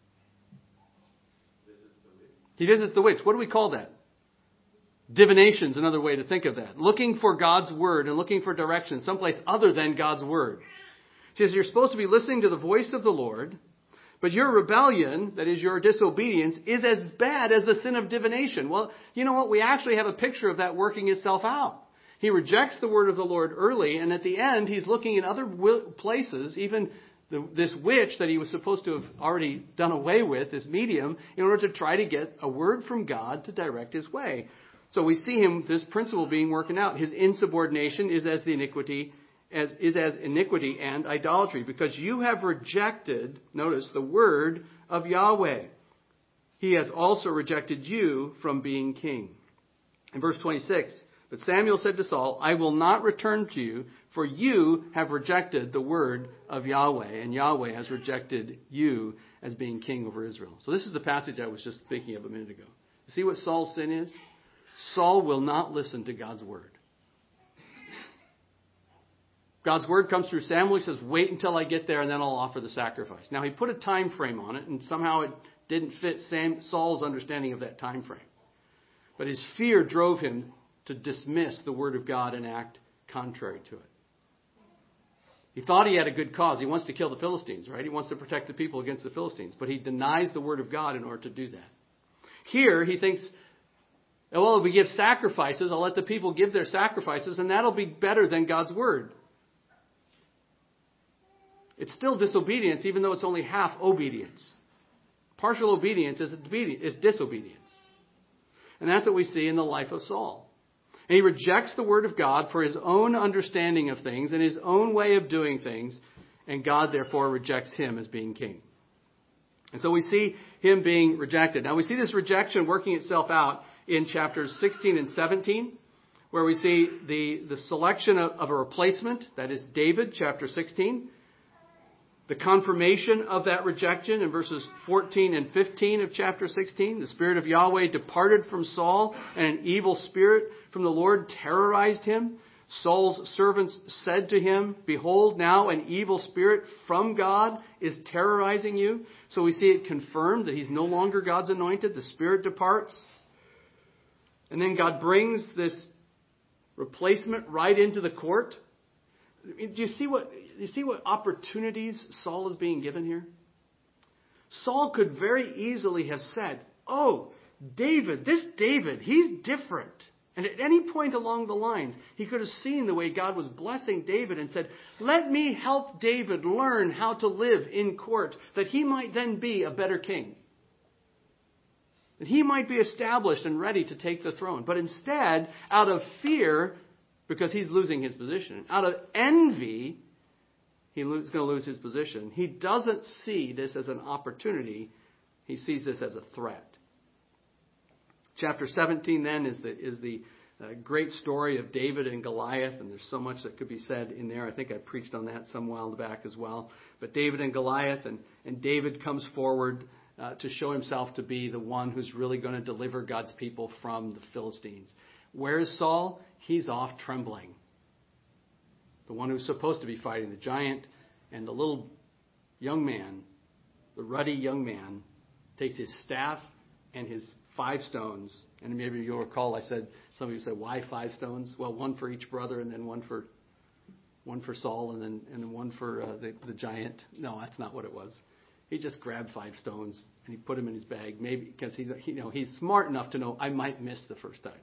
He visits the witch. What do we call that? Divination is another way to think of that. Looking for God's word and looking for direction someplace other than God's word. He says you're supposed to be listening to the voice of the Lord, but your rebellion, that is your disobedience, is as bad as the sin of divination. Well, you know what? We actually have a picture of that working itself out. He rejects the word of the Lord early, and at the end, he's looking in other places, even the, this witch that he was supposed to have already done away with, this medium, in order to try to get a word from God to direct his way. So we see him, this principle being working out. His insubordination is as the iniquity, as is as iniquity and idolatry, because you have rejected, notice, the word of Yahweh. He has also rejected you from being king. In verse twenty-six, but Samuel said to Saul, I will not return to you, for you have rejected the word of Yahweh, and Yahweh has rejected you as being king over Israel. So this is the passage I was just thinking of a minute ago. You see what Saul's sin is? Saul will not listen to God's word. God's word comes through Samuel. He says, wait until I get there and then I'll offer the sacrifice. Now he put a time frame on it, and somehow it didn't fit Sam, Saul's understanding of that time frame. But his fear drove him to dismiss the word of God and act contrary to it. He thought he had a good cause. He wants to kill the Philistines, right? He wants to protect the people against the Philistines. But he denies the word of God in order to do that. Here he thinks, well, if we give sacrifices, I'll let the people give their sacrifices, and that'll be better than God's word. It's still disobedience, even though it's only half obedience. Partial obedience is, is disobedience. And that's what we see in the life of Saul. And he rejects the word of God for his own understanding of things and his own way of doing things, and God therefore rejects him as being king. And so we see him being rejected. Now we see this rejection working itself out in chapters sixteen and seventeen, where we see the, the selection of, of a replacement, that is David, chapter sixteen. The confirmation of that rejection in verses fourteen and fifteen of chapter sixteen. The Spirit of Yahweh departed from Saul, and an evil spirit from the Lord terrorized him. Saul's servants said to him, "Behold, now an evil spirit from God is terrorizing you." So we see it confirmed that he's no longer God's anointed. The Spirit departs. And then God brings this replacement right into the court. Do you see what, you see what opportunities Saul is being given here? Saul could very easily have said, "Oh, David, this David, he's different." And at any point along the lines, he could have seen the way God was blessing David and said, "Let me help David learn how to live in court, that he might then be a better king. That he might be established and ready to take the throne." But instead, out of fear, because he's losing his position, out of envy, he's going to lose his position. He doesn't see this as an opportunity. He sees this as a threat. Chapter seventeen then is the is the uh, great story of David and Goliath, and there's so much that could be said in there. I think I preached on that some while back as well. But David and Goliath, and, and David comes forward uh, to show himself to be the one who's really going to deliver God's people from the Philistines. Where is Saul? He's off trembling. The one who's supposed to be fighting the giant, and the little young man, the ruddy young man, takes his staff and his five stones. And maybe you'll recall I said, some of you said, why five stones? Well, one for each brother, and then one for one for Saul, and then and then one for uh, the, the giant. No, that's not what it was. He just grabbed five stones and he put them in his bag, maybe because he, he you know he's smart enough to know I might miss the first time.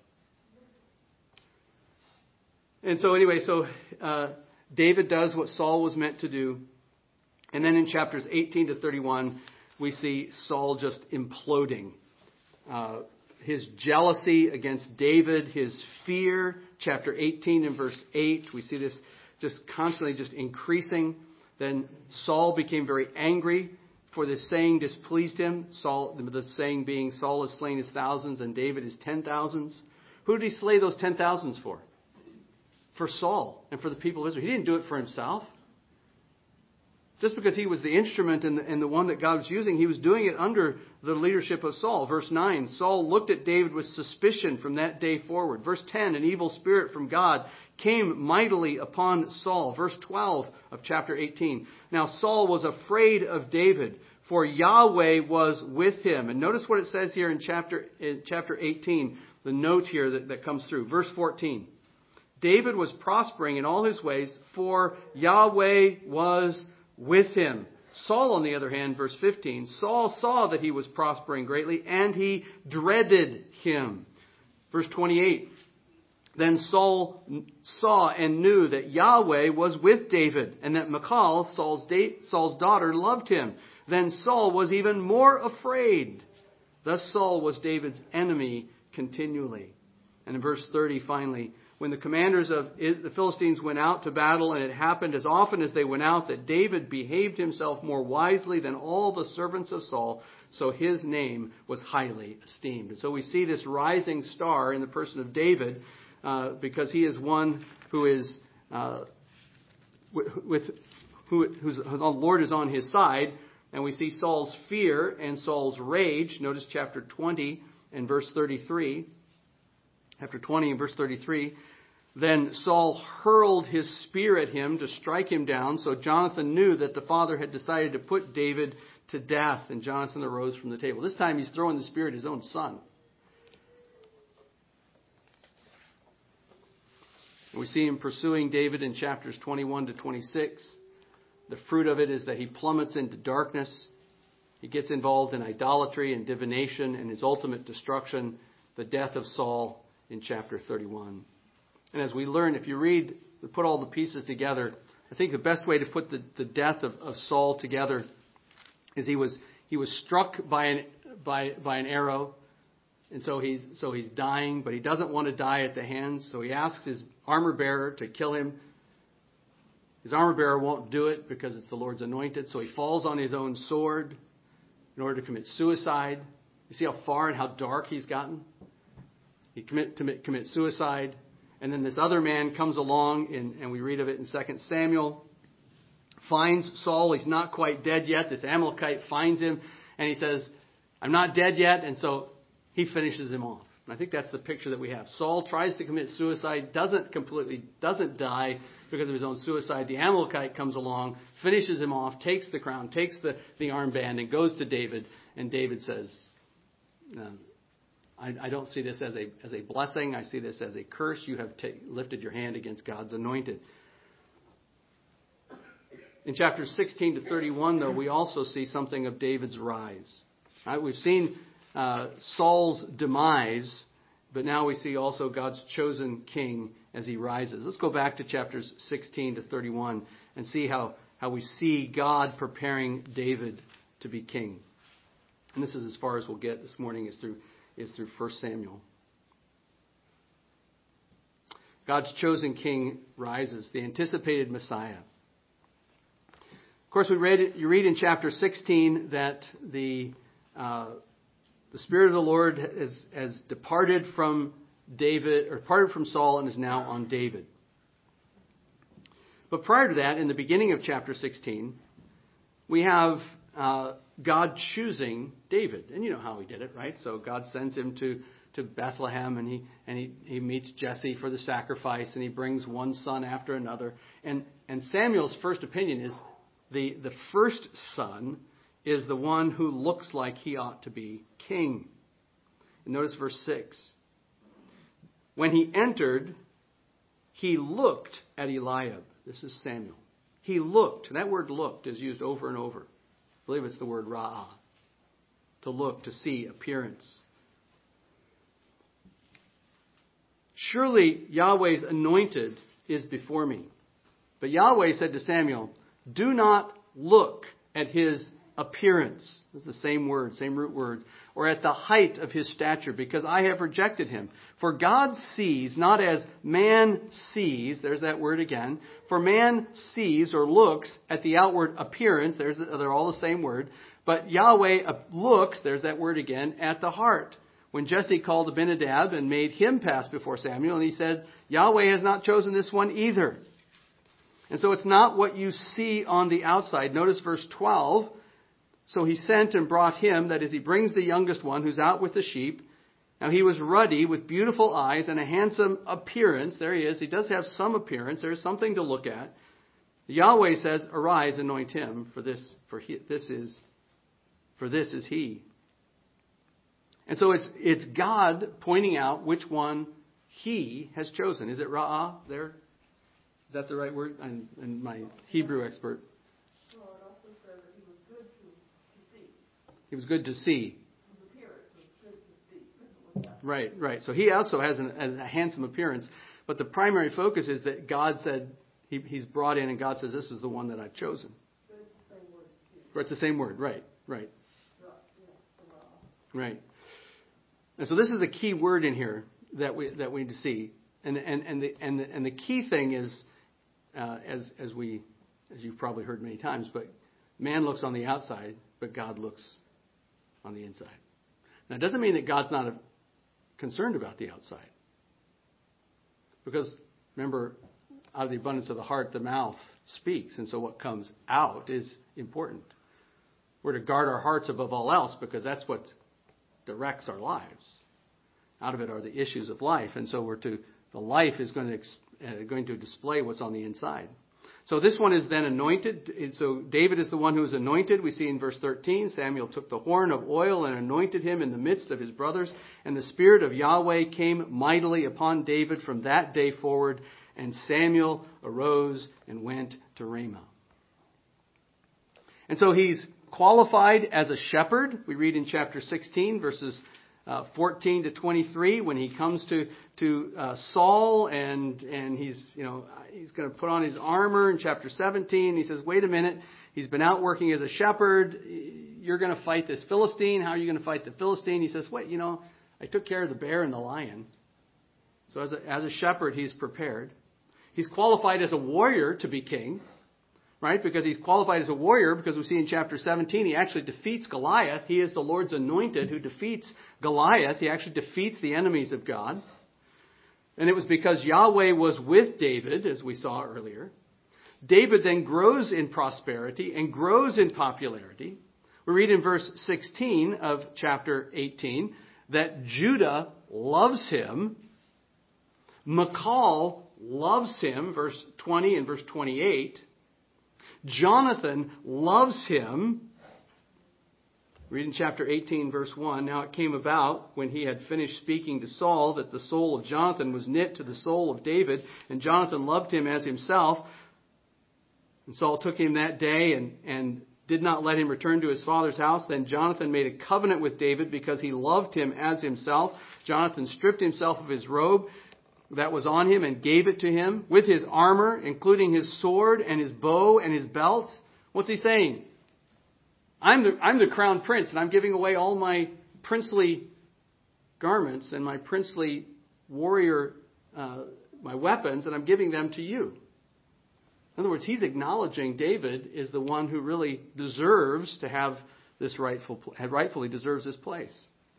And so anyway, so uh, David does what Saul was meant to do. And then in chapters eighteen to thirty-one, we see Saul just imploding. Uh, his jealousy against David, his fear, chapter eighteen and verse eight, we see this just constantly just increasing. Then Saul became very angry, for this saying displeased him. Saul, the saying being, Saul has slain his thousands and David his ten thousands. Who did he slay those ten thousands for? For Saul and for the people of Israel. He didn't do it for himself. Just because he was the instrument and the, and the one that God was using, he was doing it under the leadership of Saul. Verse nine, Saul looked at David with suspicion from that day forward. Verse ten, an evil spirit from God came mightily upon Saul. Verse twelve of chapter eighteen. Now Saul was afraid of David, for Yahweh was with him. And notice what it says here in chapter, in chapter eighteen, the note here that, that comes through. Verse fourteen. David was prospering in all his ways, for Yahweh was with him. Saul, on the other hand, verse fifteen, Saul saw that he was prospering greatly, and he dreaded him. Verse twenty-eight, then Saul saw and knew that Yahweh was with David, and that Michal, Saul's, da- Saul's daughter, loved him. Then Saul was even more afraid. Thus Saul was David's enemy continually. And in verse thirty, finally, when the commanders of the Philistines went out to battle, and it happened as often as they went out that David behaved himself more wisely than all the servants of Saul, so his name was highly esteemed. And so we see this rising star in the person of David, uh, because he is one who is uh, with who who's, the Lord is on his side, and we see Saul's fear and Saul's rage. Notice chapter twenty and verse thirty-three. Chapter twenty and verse thirty-three, then Saul hurled his spear at him to strike him down. So Jonathan knew that the father had decided to put David to death. And Jonathan arose from the table. This time he's throwing the spear at his own son. And we see him pursuing David in chapters twenty-one to twenty-six. The fruit of it is that he plummets into darkness. He gets involved in idolatry and divination, and his ultimate destruction, the death of Saul, in chapter thirty-one. And as we learn, if you read, put all the pieces together, I think the best way to put the, the death of, of Saul together is he was he was struck by an by by an arrow, and so he's so he's dying, but he doesn't want to die at the hands, so he asks his armor bearer to kill him. His armor bearer won't do it because it's the Lord's anointed, so he falls on his own sword in order to commit suicide. You see how far and how dark he's gotten? He commit to commit suicide. And then this other man comes along, and, and we read of it in Second Samuel, finds Saul. He's not quite dead yet. This Amalekite finds him, and he says, I'm not dead yet. And so he finishes him off. And I think that's the picture that we have. Saul tries to commit suicide, doesn't completely, doesn't die because of his own suicide. The Amalekite comes along, finishes him off, takes the crown, takes the, the armband, and goes to David. And David says, no, I, I don't see this as a as a blessing. I see this as a curse. You have ta- lifted your hand against God's anointed. In chapters sixteen to thirty-one, though, we also see something of David's rise. Right? We've seen uh, Saul's demise, but now we see also God's chosen king as he rises. Let's go back to chapters sixteen to thirty-one and see how, how we see God preparing David to be king. And this is as far as we'll get this morning is through is through First Samuel. God's chosen king rises, the anticipated Messiah. Of course, we read you read in chapter sixteen that the uh, the Spirit of the Lord has, has departed from David, or departed from Saul, and is now on David. But prior to that, in the beginning of chapter sixteen, we have uh, God choosing David. And you know how he did it, right? So God sends him to, to Bethlehem, and he and he, he meets Jesse for the sacrifice, and he brings one son after another. And and Samuel's first opinion is the, the first son is the one who looks like he ought to be king. And notice verse six. When he entered, he looked at Eliab. This is Samuel. He looked. And that word looked is used over and over. I believe it's the word ra'ah. To look, to see, appearance. Surely Yahweh's anointed is before me. But Yahweh said to Samuel, do not look at his appearance. It's the same word, same root word. Or at the height of his stature, because I have rejected him. For God sees not as man sees. There's that word again. For man sees or looks at the outward appearance. There's the, they're all the same word. But Yahweh looks, there's that word again, at the heart. When Jesse called Abinadab and made him pass before Samuel, and he said, Yahweh has not chosen this one either. And so it's not what you see on the outside. Notice verse twelve. So he sent and brought him, that is, he brings the youngest one who's out with the sheep. Now he was ruddy with beautiful eyes and a handsome appearance. There he is. He does have some appearance. There's something to look at. Yahweh says, arise, anoint him, for this, for he, this is, for this is he. And so it's it's God pointing out which one he has chosen. Is it ra'ah there? Is that the right word? I'm, I'm my Hebrew expert. Well, it also says that he was good to, to see. He was good to see. His appearance was good to see. That's what we Right, right. So he also has, an, has a handsome appearance. But the primary focus is that God said, he, he's brought in and God says, this is the one that I've chosen. But it's the same word. Or it's the same word. Right, right. Right. And so this is a key word in here that we that we need to see. And and and the and the, and the key thing is, uh, as as we as you've probably heard many times, but man looks on the outside, but God looks on the inside. Now it doesn't mean that God's not concerned about the outside. Because remember, out of the abundance of the heart, the mouth speaks. And so what comes out is important. We're to guard our hearts above all else because that's what directs our lives. Out of it are the issues of life. And so we're to, the life is going to, uh, going to display what's on the inside. So this one is then anointed. So David is the one who is anointed. We see in verse thirteen, Samuel took the horn of oil and anointed him in the midst of his brothers. And the Spirit of Yahweh came mightily upon David from that day forward. And Samuel arose and went to Ramah. And so he's qualified as a shepherd. We read in chapter sixteen, verses uh, fourteen to twenty-three, when he comes to to uh, Saul and and he's you know he's going to put on his armor in chapter seventeen. He says, "Wait a minute, he's been out working as a shepherd. You're going to fight this Philistine. How are you going to fight the Philistine?" He says, "Wait, you know, I took care of the bear and the lion." So as a, as a shepherd, he's prepared. He's qualified as a warrior to be king. Right? Because he's qualified as a warrior, because we see in chapter seventeen, he actually defeats Goliath. He is the Lord's anointed who defeats Goliath. He actually defeats the enemies of God. And it was because Yahweh was with David, as we saw earlier. David then grows in prosperity and grows in popularity. We read in verse sixteen of chapter eighteen that Judah loves him. Michal loves him, verse twenty and verse twenty-eight. Jonathan loves him. Read in chapter eighteen, verse one. Now it came about, when he had finished speaking to Saul, that the soul of Jonathan was knit to the soul of David, and Jonathan loved him as himself. And Saul took him that day and, and did not let him return to his father's house. Then Jonathan made a covenant with David because he loved him as himself. Jonathan stripped himself of his robe that was on him and gave it to him with his armor, including his sword and his bow and his belt. What's he saying? I'm the, I'm the crown prince, and I'm giving away all my princely garments and my princely warrior, uh, my weapons, and I'm giving them to you. In other words, he's acknowledging David is the one who really deserves to have this rightful, rightfully deserves this place.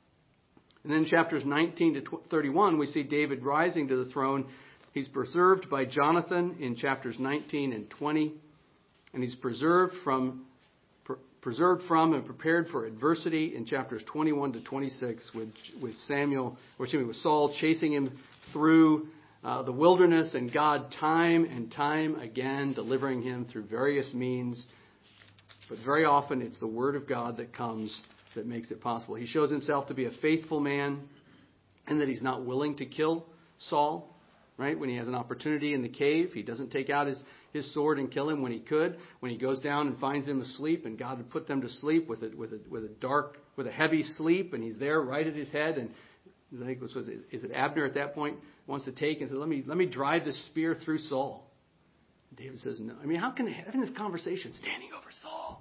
And then in chapters nineteen to thirty-one, we see David rising to the throne. He's preserved by Jonathan in chapters nineteen and twenty. And he's preserved from, per, preserved from and prepared for adversity in chapters twenty-one to twenty-six with, with Samuel, or excuse me, with Saul chasing him through uh, the wilderness, and God time and time again delivering him through various means. But very often it's the word of God that comes that makes it possible. He shows himself to be a faithful man, and that he's not willing to kill Saul, right? When he has an opportunity in the cave, he doesn't take out his, his sword and kill him when he could. When he goes down and finds him asleep, and God had put them to sleep with a, with a, with a dark, with a heavy sleep, and he's there right at his head, and I think it was, is it Abner at that point wants to take and says, let me, let me drive this spear through Saul. David says, no. I mean, how can they have this conversation standing over Saul?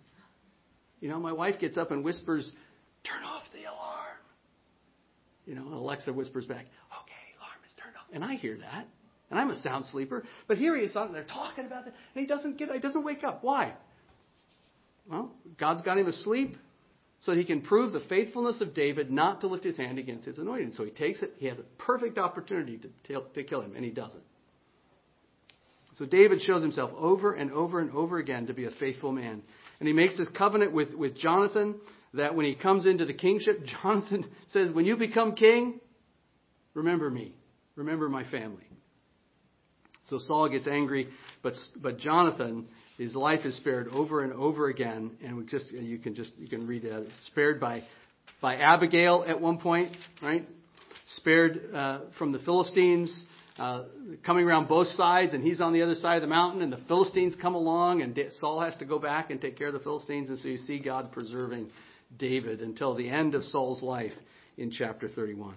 You know, my wife gets up and whispers, turn off the alarm. You know, and Alexa whispers back, okay, alarm is turned off. And I hear that. And I'm a sound sleeper. But here he is, they're talking about it, and he doesn't get, he doesn't wake up. Why? Well, God's got him asleep so he can prove the faithfulness of David not to lift his hand against his anointed. So he takes it. He has a perfect opportunity to, to kill him, and he doesn't. So David shows himself over and over and over again to be a faithful man. And he makes this covenant with, with Jonathan that when he comes into the kingship, Jonathan says, when you become king, remember me. Remember my family. So Saul gets angry, but but Jonathan, his life is spared over and over again. And we just you can just you can read that. It's spared by by Abigail at one point, right? Spared uh, from the Philistines. Uh, coming around both sides, and he's on the other side of the mountain, and the Philistines come along, and Saul has to go back and take care of the Philistines. And so you see God preserving David until the end of Saul's life in chapter thirty-one.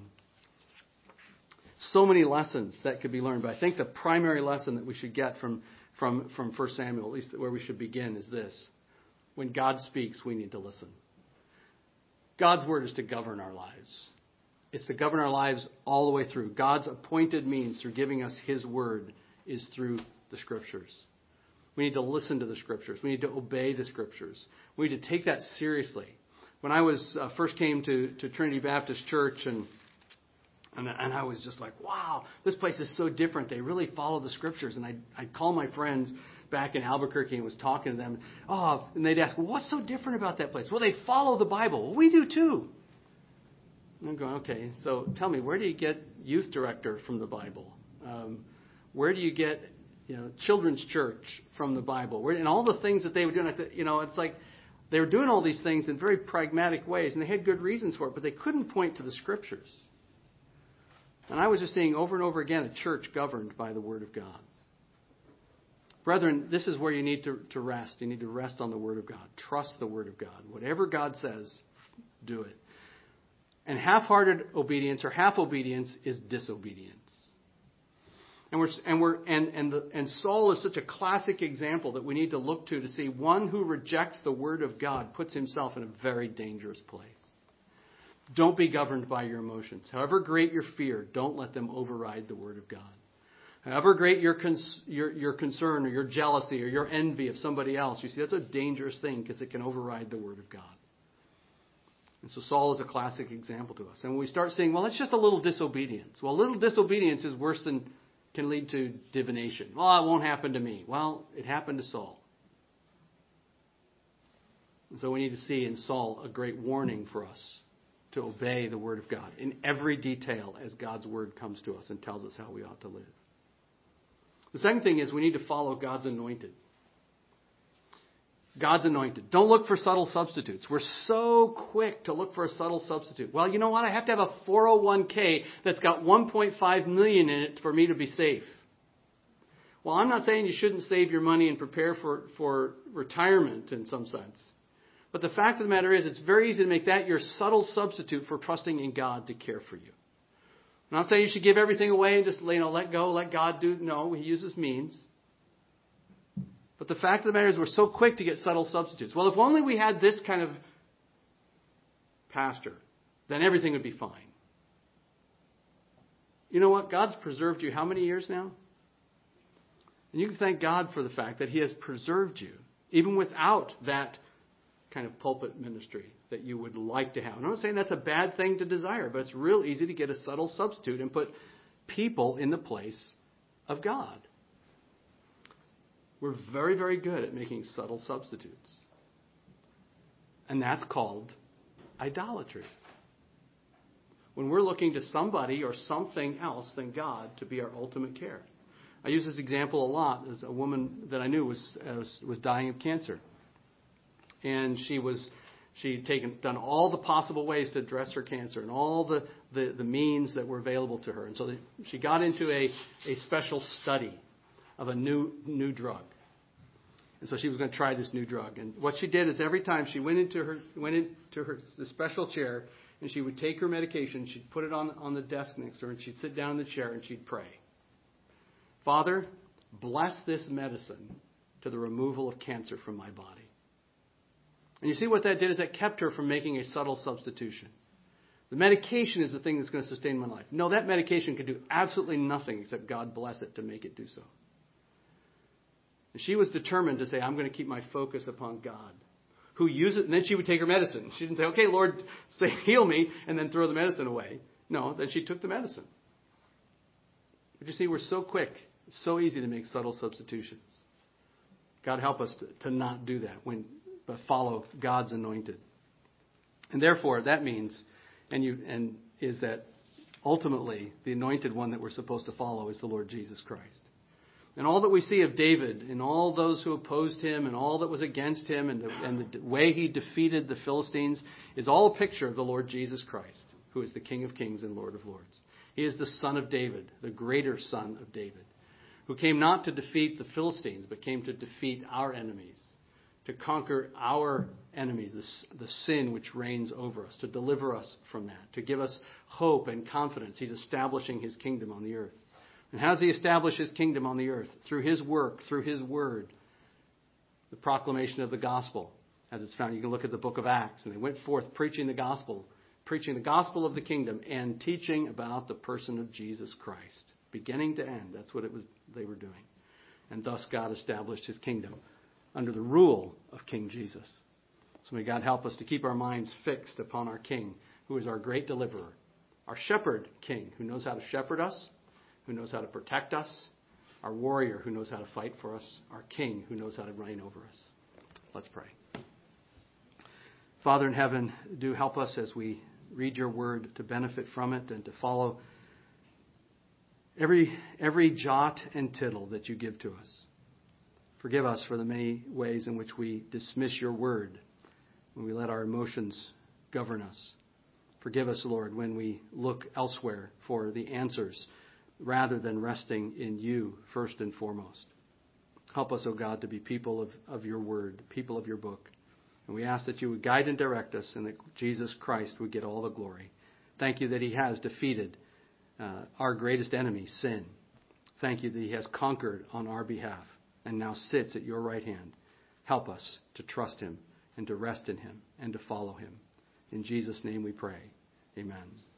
So many lessons that could be learned, but I think the primary lesson that we should get from, from, from First Samuel, at least where we should begin, is this. When God speaks, we need to listen. God's word is to govern our lives. It's to govern our lives all the way through. God's appointed means through giving us His word is through the Scriptures. We need to listen to the Scriptures. We need to obey the Scriptures. We need to take that seriously. When I was uh, first came to, to Trinity Baptist Church, and, and and I was just like, wow, this place is so different. They really follow the Scriptures. And I'd, I'd call my friends back in Albuquerque and was talking to them. Oh, and they'd ask, well, what's so different about that place? Well, they follow the Bible. Well, we do too. And I'm going, okay, so tell me, where do you get youth director from the Bible? Um, where do you get, you know, children's church from the Bible? Where, and all the things that they were doing, I said, you know, it's like they were doing all these things in very pragmatic ways, and they had good reasons for it, but they couldn't point to the Scriptures. And I was just seeing over and over again a church governed by the Word of God. Brethren, this is where you need to, to rest. You need to rest on the Word of God. Trust the Word of God. Whatever God says, do it. And half-hearted obedience or half obedience is disobedience. And we're and we're and and the, and Saul is such a classic example that we need to look to to see one who rejects the word of God puts himself in a very dangerous place. Don't be governed by your emotions. However great your fear, don't let them override the word of God. However great your cons- your your concern or your jealousy or your envy of somebody else, you see that's a dangerous thing because it can override the word of God. And so Saul is a classic example to us. And when we start saying, well, it's just a little disobedience. Well, a little disobedience is worse than can lead to divination. Well, it won't happen to me. Well, it happened to Saul. And so we need to see in Saul a great warning for us to obey the word of God in every detail as God's word comes to us and tells us how we ought to live. The second thing is we need to follow God's anointed. God's anointed. Don't look for subtle substitutes. We're so quick to look for a subtle substitute. Well, you know what? I have to have a four oh one k that's got one point five million dollars in it for me to be safe. Well, I'm not saying you shouldn't save your money and prepare for, for retirement in some sense. But the fact of the matter is it's very easy to make that your subtle substitute for trusting in God to care for you. I'm not saying you should give everything away and just you know, let go, let God do. No, He uses means. But the fact of the matter is we're so quick to get subtle substitutes. Well, if only we had this kind of pastor, then everything would be fine. You know what? God's preserved you how many years now? And you can thank God for the fact that He has preserved you, even without that kind of pulpit ministry that you would like to have. I'm not saying that's a bad thing to desire, but it's real easy to get a subtle substitute and put people in the place of God. We're very, very good at making subtle substitutes. And that's called idolatry. When we're looking to somebody or something else than God to be our ultimate care. I use this example a lot. There's a woman that I knew was was, was dying of cancer. And she was she'd taken done all the possible ways to address her cancer and all the, the, the means that were available to her. And so the, she got into a, a special study of a new new drug. And so she was going to try this new drug. And what she did is every time she went into her went into her the special chair and she would take her medication, she'd put it on, on the desk next to her and she'd sit down in the chair and she'd pray. Father, bless this medicine to the removal of cancer from my body. And you see what that did is that kept her from making a subtle substitution. The medication is the thing that's going to sustain my life. No, that medication can do absolutely nothing except God bless it to make it do so. And she was determined to say, I'm going to keep my focus upon God, who uses it. And then she would take her medicine. She didn't say, okay, Lord, say heal me, and then throw the medicine away. No, then she took the medicine. But you see, we're so quick. It's so easy to make subtle substitutions. God help us to, to not do that, when, but follow God's anointed. And therefore, that means, and you, and is that ultimately the anointed one that we're supposed to follow is the Lord Jesus Christ. And all that we see of David and all those who opposed him and all that was against him and the, and the way he defeated the Philistines is all a picture of the Lord Jesus Christ, who is the King of Kings and Lord of Lords. He is the Son of David, the greater Son of David, who came not to defeat the Philistines, but came to defeat our enemies, to conquer our enemies, the, the sin which reigns over us, to deliver us from that, to give us hope and confidence. He's establishing His kingdom on the earth. And how does He establish His kingdom on the earth? Through His work, through His word, the proclamation of the gospel, as it's found. You can look at the book of Acts, and they went forth preaching the gospel, preaching the gospel of the kingdom, and teaching about the person of Jesus Christ, beginning to end. That's what it was they were doing. And thus God established His kingdom under the rule of King Jesus. So may God help us to keep our minds fixed upon our King, who is our great deliverer, our shepherd King, who knows how to shepherd us, who knows how to protect us, our warrior who knows how to fight for us, our King who knows how to reign over us. Let's pray. Father in heaven, do help us as we read your word to benefit from it and to follow every every jot and tittle that you give to us. Forgive us for the many ways in which we dismiss your word, when we let our emotions govern us. Forgive us, Lord, when we look elsewhere for the answers rather than resting in you first and foremost. Help us, O God, to be people of, of your word, people of your book. And we ask that you would guide and direct us and that Jesus Christ would get all the glory. Thank you that he has defeated uh, our greatest enemy, sin. Thank you that he has conquered on our behalf and now sits at your right hand. Help us to trust him and to rest in him and to follow him. In Jesus' name we pray. Amen.